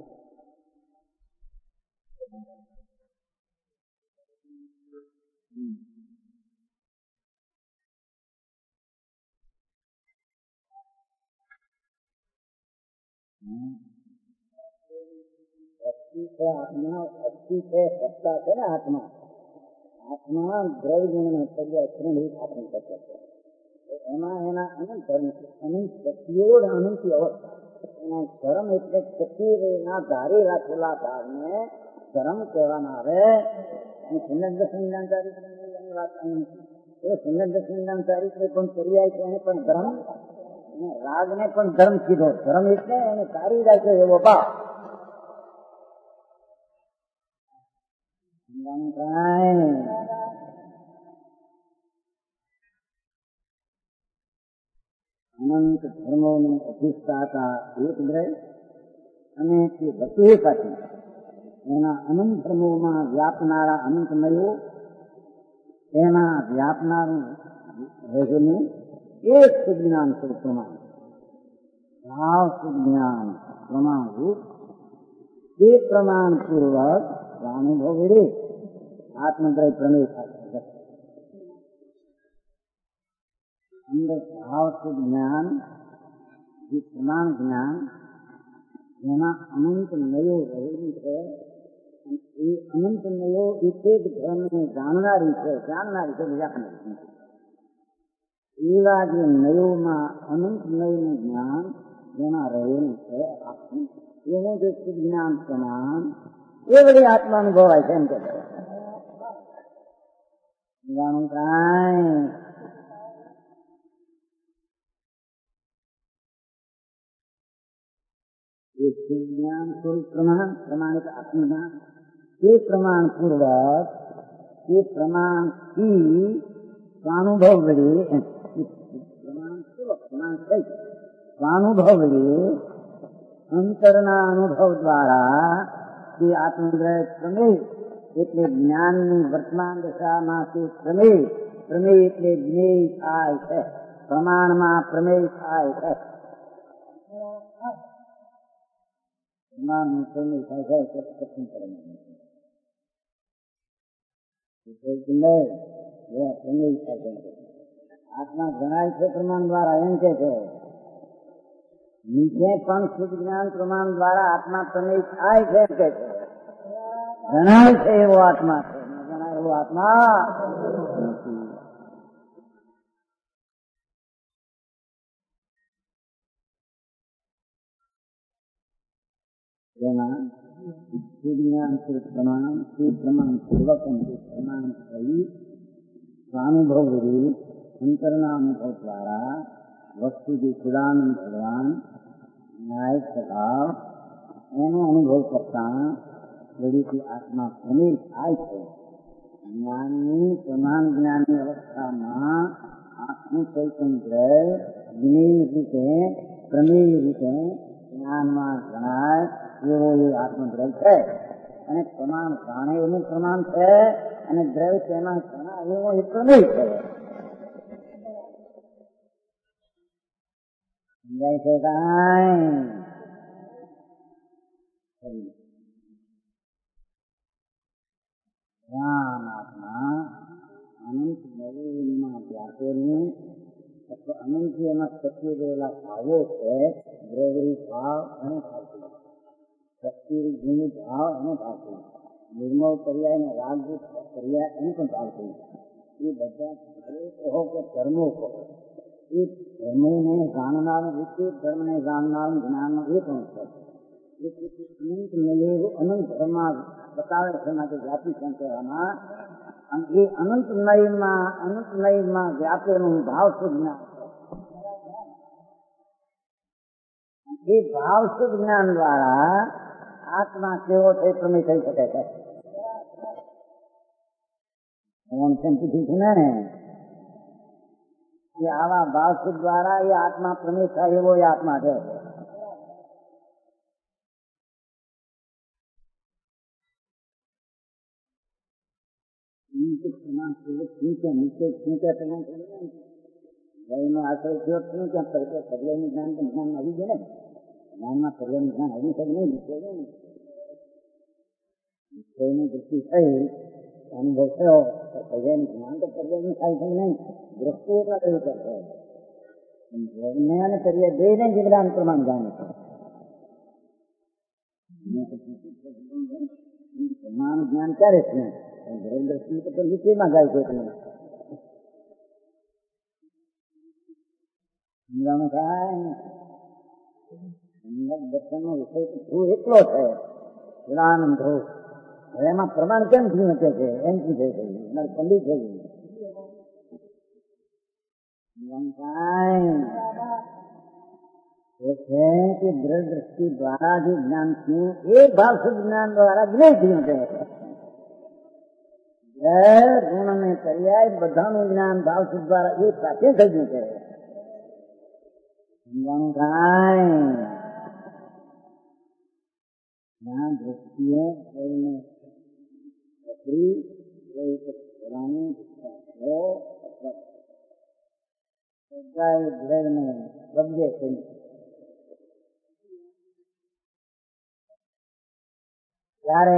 આત્મા શક્તિ છે સત્તા છે ને આત્મા આત્મા દ્રવ્ય ગુણ સ્થાપન કરશે એમાં એના અનંત ધર્મ અનંત શક્તિઓ અનંત અવસ્થા એના ધર્મ એટલે શક્તિના ધારી રાખેલા ભાવને ધર્મ કહેવામાં આવે. સુંદર દસમીના તારીખની વાત સુંદર દસમીના તારીખને પણ પર્યાય છે એને પણ ધર્મ રાગને પણ ધર્મ કીધો. ધર્મ એટલે એને ધારી રાખે એવો ભાવ અનંત ધર્મોનું અધિષ્ઠાતા એક દ્રય અને તે બધી પાછી એના અનંત ધર્મોમાં વ્યાપનારા અનંત નયો એના વ્યાપનારું રહેલું એક સુજ્ઞાન સ્વરૂપ પ્રમાણ ભાવ સુજ્ઞાન પ્રમાણરૂપ તે પ્રમાણ પૂર્વક અનુભવ રે આત્મદ્રય પ્રમેય થાય અંદર ભાવ જ્ઞાન જે પ્રમાણ જ્ઞાન એમાં અનંત નયો રહેલું છે. એ અનંત નયો એક એક ધર્મને જાણનારી છે જાણનારી છે વ્યાપનારી એવા જે નયોમાં અનંત નયનું જ્ઞાન જેમાં રહેલું છે એવું જે જ્ઞાન પ્રમાણ એ બધી આત્મા અનુભવાય છે એમ કે કાંઈ એ જ્ઞાન સ્વરૂપ પ્રમાણ પ્રમાણિત આત્મજ્ઞાન એ પ્રમાણ પૂર્વક એ પ્રમાણથી સ્વાનુભવ વડે પ્રમાણ પૂર્વક પ્રમાણ થઈ સ્વાનુભવ વડે અંતરના અનુભવ દ્વારા તે આત્મદ્રય પ્રમેય એટલે જ્ઞાનની વર્તમાન દશામાં તે પ્રમેય પ્રમેય એટલે જ્ઞેય થાય છે પ્રમાણમાં પ્રમેય થાય છે પ્રમાણનું પ્રમેય થાય છે કથન કરવાનું પ્રમેય થાય છે આત્મા જણાય છે પ્રમાણ દ્વારા એમ કે છે નીચે પણ શુદ્ધ જ્ઞાન પ્રમાણ દ્વારા આત્મા પ્રમેય થાય છે એમ કે છે જણાય છે એવો આત્મા છે જણાય એવો આત્મા જેમાં ज्ञान से प्रमाण से प्रमाण पूर्वक उनके प्रमाण सहित स्वानुभव रूप अंतरनानुभव द्वारा वस्तु के चिदानंद भगवान न्याय स्वभाव एनो अनुभव करता यदि की आत्मा प्रमेय થાય છે જ્ઞાનની પ્રમાણ જ્ઞાનની અવસ્થામાં આત્મ ચૈતન્ય વિનય રીતે પ્રમેય રીતે જ્ઞાનમાં જણાય એવો એ આત્મદ્રવ્ય છે અને પ્રમાણ જાણે એનું પ્રમાણ છે અને દ્રવ્ય તેમાં જણાય એવો એ પ્રમેય છે. સમજાય છે કાંઈ? જ્ઞાનાત્મા અનંત નવીનમાં વ્યાપેલું અથવા અનંત એમાં શક્તિ રહેલા ભાવો છે. દ્રવ્ય ભાવ અને ભાવતું શક્તિ ગુણ ભાવ અને ભાવતું નિર્મળ પર્યાય અને રાગભૂત પર્યાય એને પણ ભાવતું એ બધા કહો કે ધર્મો કહો એ ધર્મને જાણનારું વિશે ધર્મને જાણનારું જ્ઞાનનો એ પણ છે. અનંત નયેલું અનંત ધર્મમાં બતાવે છે માટે વ્યાપી સંકેતમાં અને એ અનંત નયમાં અનંત નયમાં વ્યાપેલું ભાવ શુદ્ધ જ્ઞાન એ ભાવ શુદ્ધ જ્ઞાન દ્વારા આત્મા કેવો છે પ્રમેય થઈ શકે છે. પૂછ્યું છે ને કે આવા ભાવ શુદ્ધ દ્વારા એ આત્મા પ્રમેય થાય એવો એ આત્મા છે. આશ્રય થયો શું ક્યાં કરે પર્યાયનું જ્ઞાન તો જ્ઞાન આવી જાય ને જ્ઞાનમાં પર્યાયનું જ્ઞાન આવી શકે નહીં નિશ્ચયની દૃષ્ટિ થઈ અનુભવ થયો તો પર્યાયનું જ્ઞાન તો પર્યાયનું થાય છે નહીં દ્રષ્ટિ એટલા કયું કરશે અને પર્યાય બે ને જ્ઞાન પ્રમાણ જાણે છે પ્રમાણ જ્ઞાન ક્યારે છે દ્રષ્ટિ તો વિષયમાં જાય છે એટલે સમજાણું થાય દર્શનનો વિષય તો ધ્રુવ એટલો છે જ્ઞાન ધ્રુવ એમાં પ્રમાણ કેમ થયું શકે છે એમ પૂછે છે પંડિત થઈ ગયું છે કે દ્રઢ દ્રષ્ટિ દ્વારા જે જ્ઞાન થયું એ ભાવ શુદ્ધ જ્ઞાન દ્વારા જ્ઞેય થયું છે. ગુણ અને પર્યાય બધાનું જ્ઞાન ભાવ શુદ્ધ દ્વારા એ સાથે થઈ ગયું છે. સમજાણું થાય જ્ઞાન દ્રષ્ટિએ દ્રવ્યને કબજે કરી ત્યારે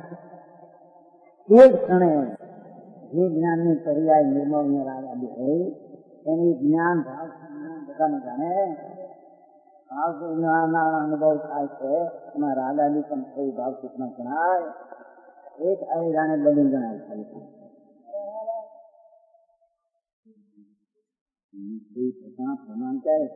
એ ક્ષણે જે જ્ઞાનની પર્યાય નિર્મળ ને રાગ આદિ હોય એની જ્ઞાન ભાવ જ્ઞાન બધાને જાણે ભાવ જ્ઞાનના અનુભવ થાય છે એમાં રાગ આદિ પણ થઈ ભાવ સૂચના જણાય એક આવી જાણે બધું જણાય ખાલી પ્રમાણ ક્યારે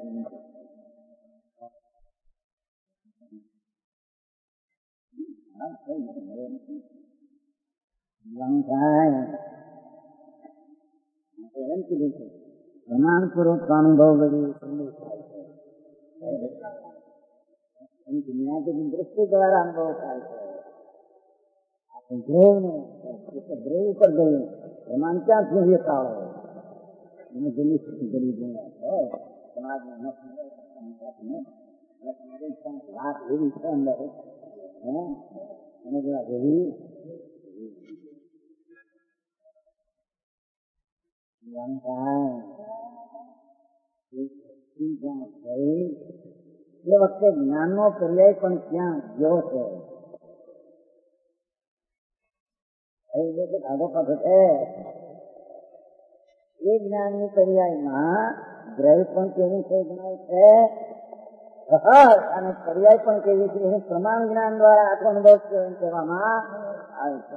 પ્રમાણ પૂર્વક અનુભવ દ્રષ્ટિ દ્વારા અનુભવ થાય છે. દ્રવ ને દ્રવ ઉપર ગયું પ્રમાણ ક્યાં સુધી કાળો એને જલ્દી સ્થિતિ કરી દેવા સમાજને વાત એવી છે અંદર એને જેવા જેવી એ વખતે જ્ઞાન નો પર્યાય પણ ક્યાં ગયો છે આગો પાછો છે. એ જ્ઞાન ની પર્યાયમાં દ્રવ્ય પણ કેવું છે જણાય છે અને પર્યાય પણ કેવી છે એ પ્રમાણ જ્ઞાન દ્વારા આત્મ અનુભવ કહેવામાં આવે છે.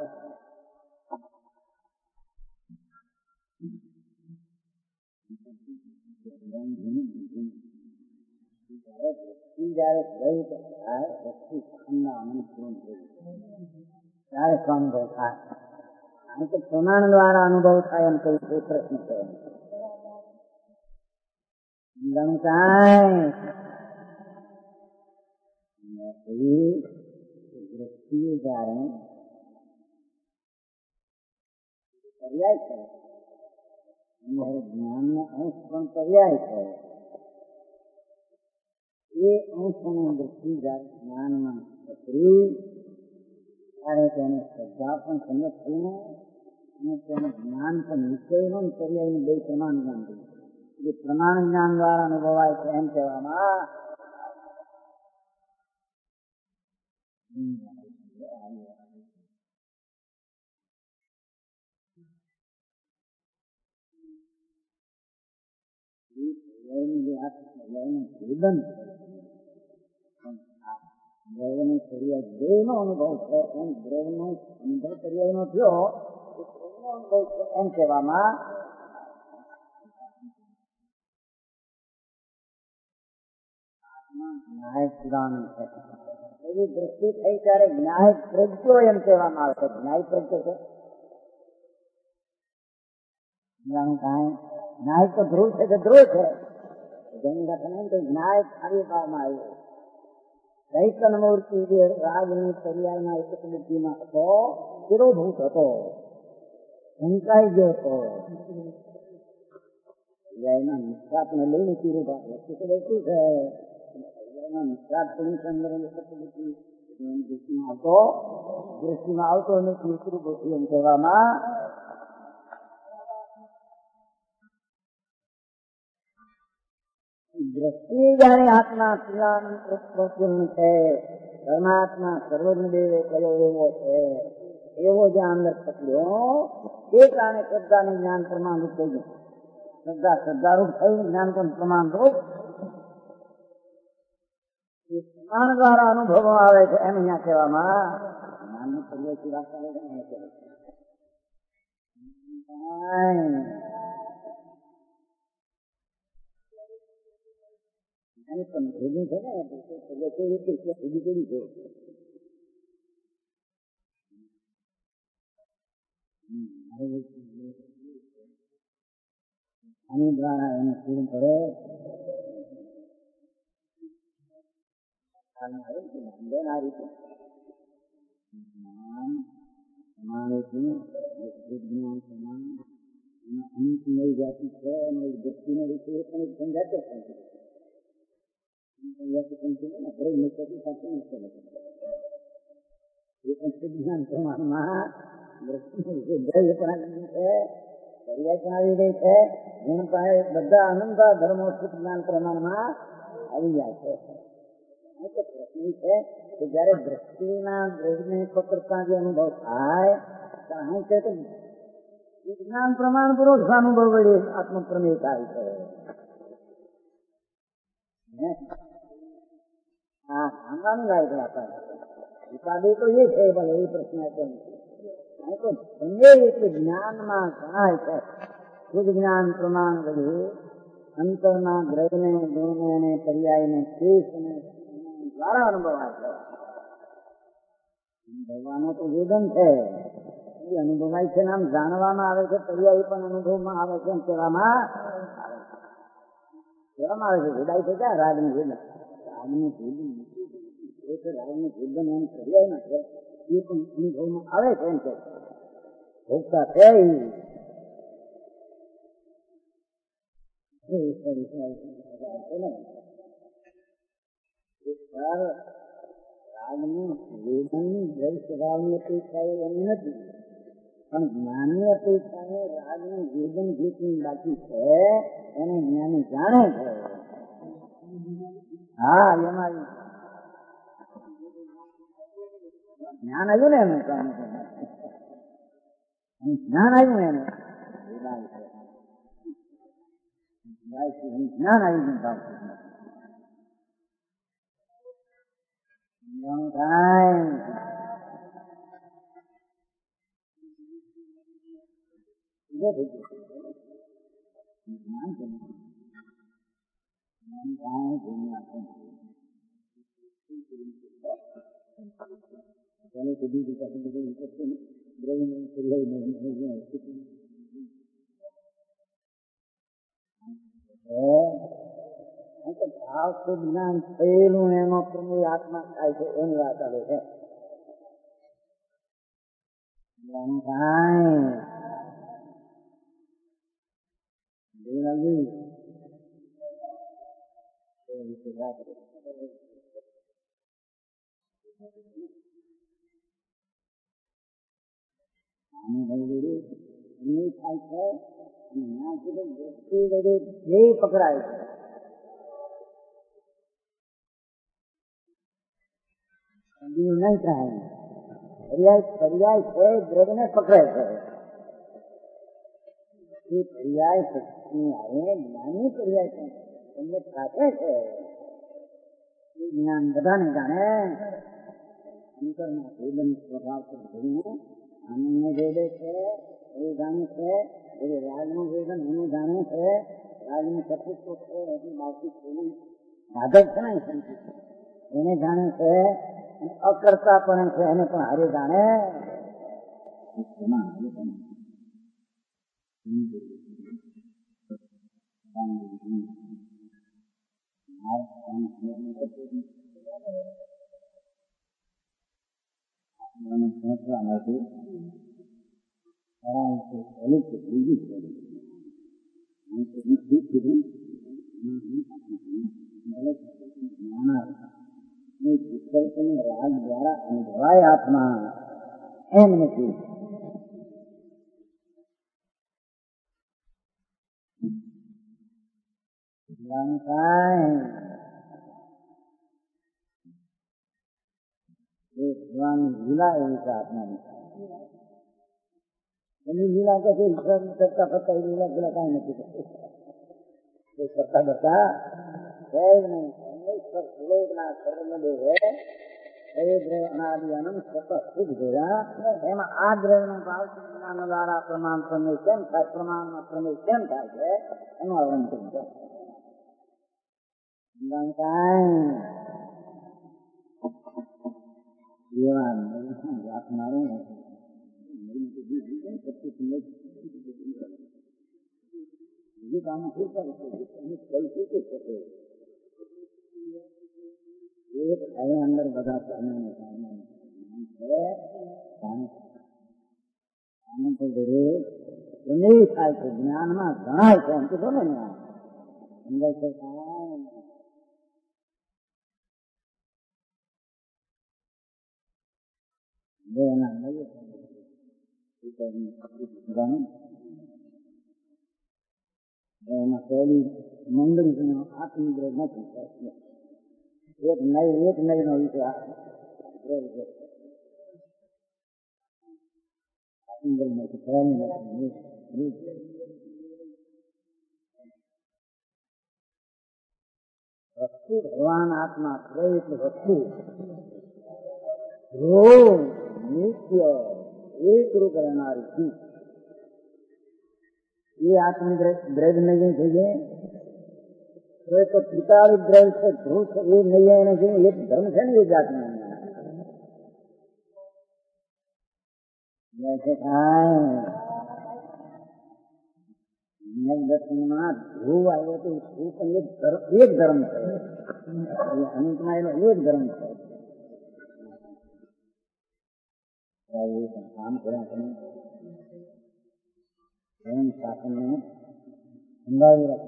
જયારે વૃત્તિ જયારે ગઈ થાય વસ્તુ કામના આનંદ પૂર્ણ થઈ ત્યારે અનુભવ થાય. કારણ કે પ્રમાણ દ્વારા અનુભવ થાય એમ કઈ કોઈ પ્રશ્ન છે વૃત્તિ જયારે પર્યાય છે જ્ઞાન નો અંશ પણ પર્યાય છે. એ અંશ અને વૃત્તિ જયારે જ્ઞાનમાં પકડી ત્યારે તેને શ્રદ્ધા પણ સમજ થઈને અને તેનું જ્ઞાન પણ નિશ્ચયનો પર્યાય બે પ્રમાણ જ્ઞાન થયું. જે પ્રમાણ જ્ઞાન દ્વારા અનુભવાય છે એમ કહેવામાં દ્રવ્યનો પર્યાય દેહ નો અનુભવ છે એમ દ્રવ્યનો અંદર પર્યાય નો થયો અનુભવ છે એમ કહેવામાં ન્યાય પુરાણ છે. એવી દ્રષ્ટિ થઈ ત્યારે ન્યાય પ્રજ્ઞો એમ કહેવામાં આવે છે. ન્યાય પ્રજ્ઞો છે ન્યાય તો ધ્રુવ છે કે ધ્રુવ છે જેની સાથે ન્યાય ખાલી ભાવમાં આવ્યો. ચૈતન મૂર્તિ રાજની પર્યાયના એક બુદ્ધિમાં હતો શિરોભૂત હતો સંકાઈ ગયો હતો. પર્યાયના નિષ્ઠાતને લઈને શિરોભાગ લખી તો બેઠું છે. પર્યાયના નિષ્ઠાત દૃષ્ટિમાં આવતો દૃષ્ટિમાં આવતો નથી શિરોભૂતિ એમ કહેવામાં દ્રષ્ટિ જયારે આત્મા પૂર્ણ છે પરમાત્મા સર્વજ્ઞદેવે કયો એવો છે એવો જ્યાં અંદર પકડ્યો એ કારણે શ્રદ્ધાનું જ્ઞાન પ્રમાણરૂપ થઈ ગયું. શ્રદ્ધા શ્રદ્ધારૂપ થયું જ્ઞાન પણ પ્રમાણરૂપ એ પ્રમાણ દ્વારા અનુભવો આવે છે એમ અહીંયા કહેવામાં જ્ઞાનનું પર્યાયથી વાત કરે છે પણ ભેગું છે ને છે આની દ્વારા એને પૂરું કરે આ રીતે જ્ઞાન સમાન અનેક નવી જાતિ છે અને વ્યક્તિને રીતે એ પણ એક સંજાતો જ્ઞાન પ્રમાણમાં દ્રવ્ય પણ છે પર્યાય પણ આવી ગઈ છે. ગુણ પાસે બધા અનંત ધર્મો સુખ જ્ઞાન પ્રમાણમાં આવી જાય છે. પ્રશ્ન છે કે જયારે દ્રષ્ટિના દ્રવ્યને પકડતા જે અનુભવ થાય કારણ છે તો જ્ઞાન પ્રમાણ પૂર્વક અનુભવ વડે આત્મપ્રમેય થાય છે. હા સાંભળવાનું લાયક આપણને ઉપાધિ તો એ છે ભલે એ પ્રશ્ન તો સમજે એટલે જ્ઞાનમાં ગણાય છે. શુદ્ધ જ્ઞાન પ્રમાણ વડે અંતરના દ્રવ્યને ગુણને અને પર્યાયને શેષને દ્વારા અનુભવાય છે. અનુભવવાનો તો વેદન છે એ અનુભવાય છે આમ જાણવામાં આવે છે પર્યાય પણ અનુભવમાં આવે છે એમ કહેવામાં આવે કહેવામાં આવે છે વેદાય છે ક્યાં રાગનું વેદન રાગનું વેદન રાગનું વેદન એમ પર્યાય છે એ પણ અનુભવમાં આવે છે એમ કે ભોગતા છે રાગનું વેદનની જય સ્વભાવની અપેક્ષા એની નથી પણ જ્ઞાનની અપેક્ષાને રાગનું વેદન જેટલું બાકી છે એને જ્ઞાની જાણે છે. હા એમાં જ્ઞાન આવ્યું ને એનું જ્ઞાન આવ્યું ને એને જ્ઞાન આવ્યું થાય पहले तो बीच का भाव को ज्ञान થયેલું એનો પ્રમેય આત્મા થાય છે એની વાત આવે છે. પકડાય છે नहीं कहेंगे पर्याय पर्याय है द्रव्य में पकड़े है ये पर्याय शक्ति आए ज्ञानी पर्याय है खाते है ज्ञान बताने जाने अंतर में वेदन स्वभाव से भरी अन्य वेदे से ये जाने से ये राज में वेदन होने जाने से राज में सपुष्प है ऐसी बाकी कोई आदत नहीं समझी इन्हें जाने से अकर्ता पण છે એને પણ હારે જાણે राग द्वारा अनुभवाय आत्मा एम नहीं भगवान लीला एवं आत्मा लीला कैसे करता पता लीला लीला कहीं नहीं करता बता अनादि अनंत सिद्ध देगा एમાં આ દ્રવ્યનો ભાવ જ્ઞાન દ્વારા પ્રમાણ પ્રમેય કેમ થાય પ્રમાણમાં પ્રમેય કેમ થાય છે એનું વર્ણન કર્યું છે. આપનારું બીજું કામ શું કરે છે કઈ एक है अंदर बधा करने में तो जरूर થાય છે જ્ઞાનમાં ઘણા છે એમ કીધું ને અંદર છે એમાં પહેલી મંડળી આત્મનિગ્રહ નથી एक नई एक नई नो विचार वस्तु भगवान आत्मा प्रेरित वस्तु जो नित्य एक रूप रहनारी थी ये आत्मद्रव्य नहीं चाहिए तो पिताली द्रव्य से ध्रुव से ये नहीं है ना चाहिए एक धर्म से नहीं ये जात में जैसे खाए ध्रुव आए तो एक धर्म एक धर्म है अनंत में एक धर्म है काम करें शासन में अंदाजी रखें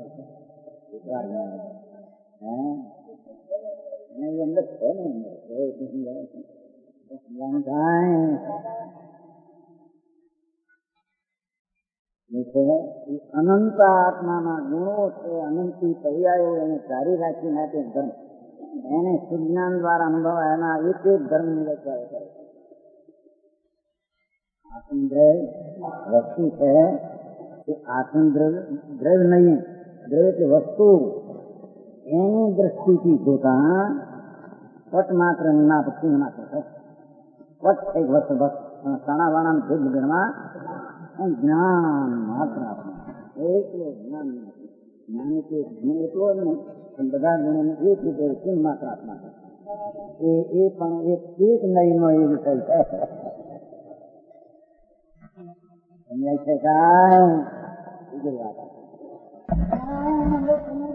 अनंत आत्मा गुणों से अनंती पर्यायो जारी राखी नाते धर्म એને સુજ્ઞાન દ્વારા અનુભવ એના એક એક ધર્મ નિર્ચાર કરે આત્મદ્રવ્ય વસ્તુ છે એ આત્મદ્રવ્ય દ્રવ્ય નહીં દ્રવ્ય એટલે વસ્તુ એની દ્રષ્ટિથી જોતા પટ માત્ર ના પક્ષી માત્ર છે પટ એક વસ્તુ બસ સાણા વાણા ભેદ વગરમાં જ્ઞાન માત્ર એકલું જ્ઞાન જ્ઞાન કે ગુણ એટલો જ નહીં પણ બધા ગુણોને એક રીતે કેમ માત્ર આત્મા એ એ પણ એક એક નહીંનો એ વિષય છે. સમજાય છે કાંઈ બીજી વાત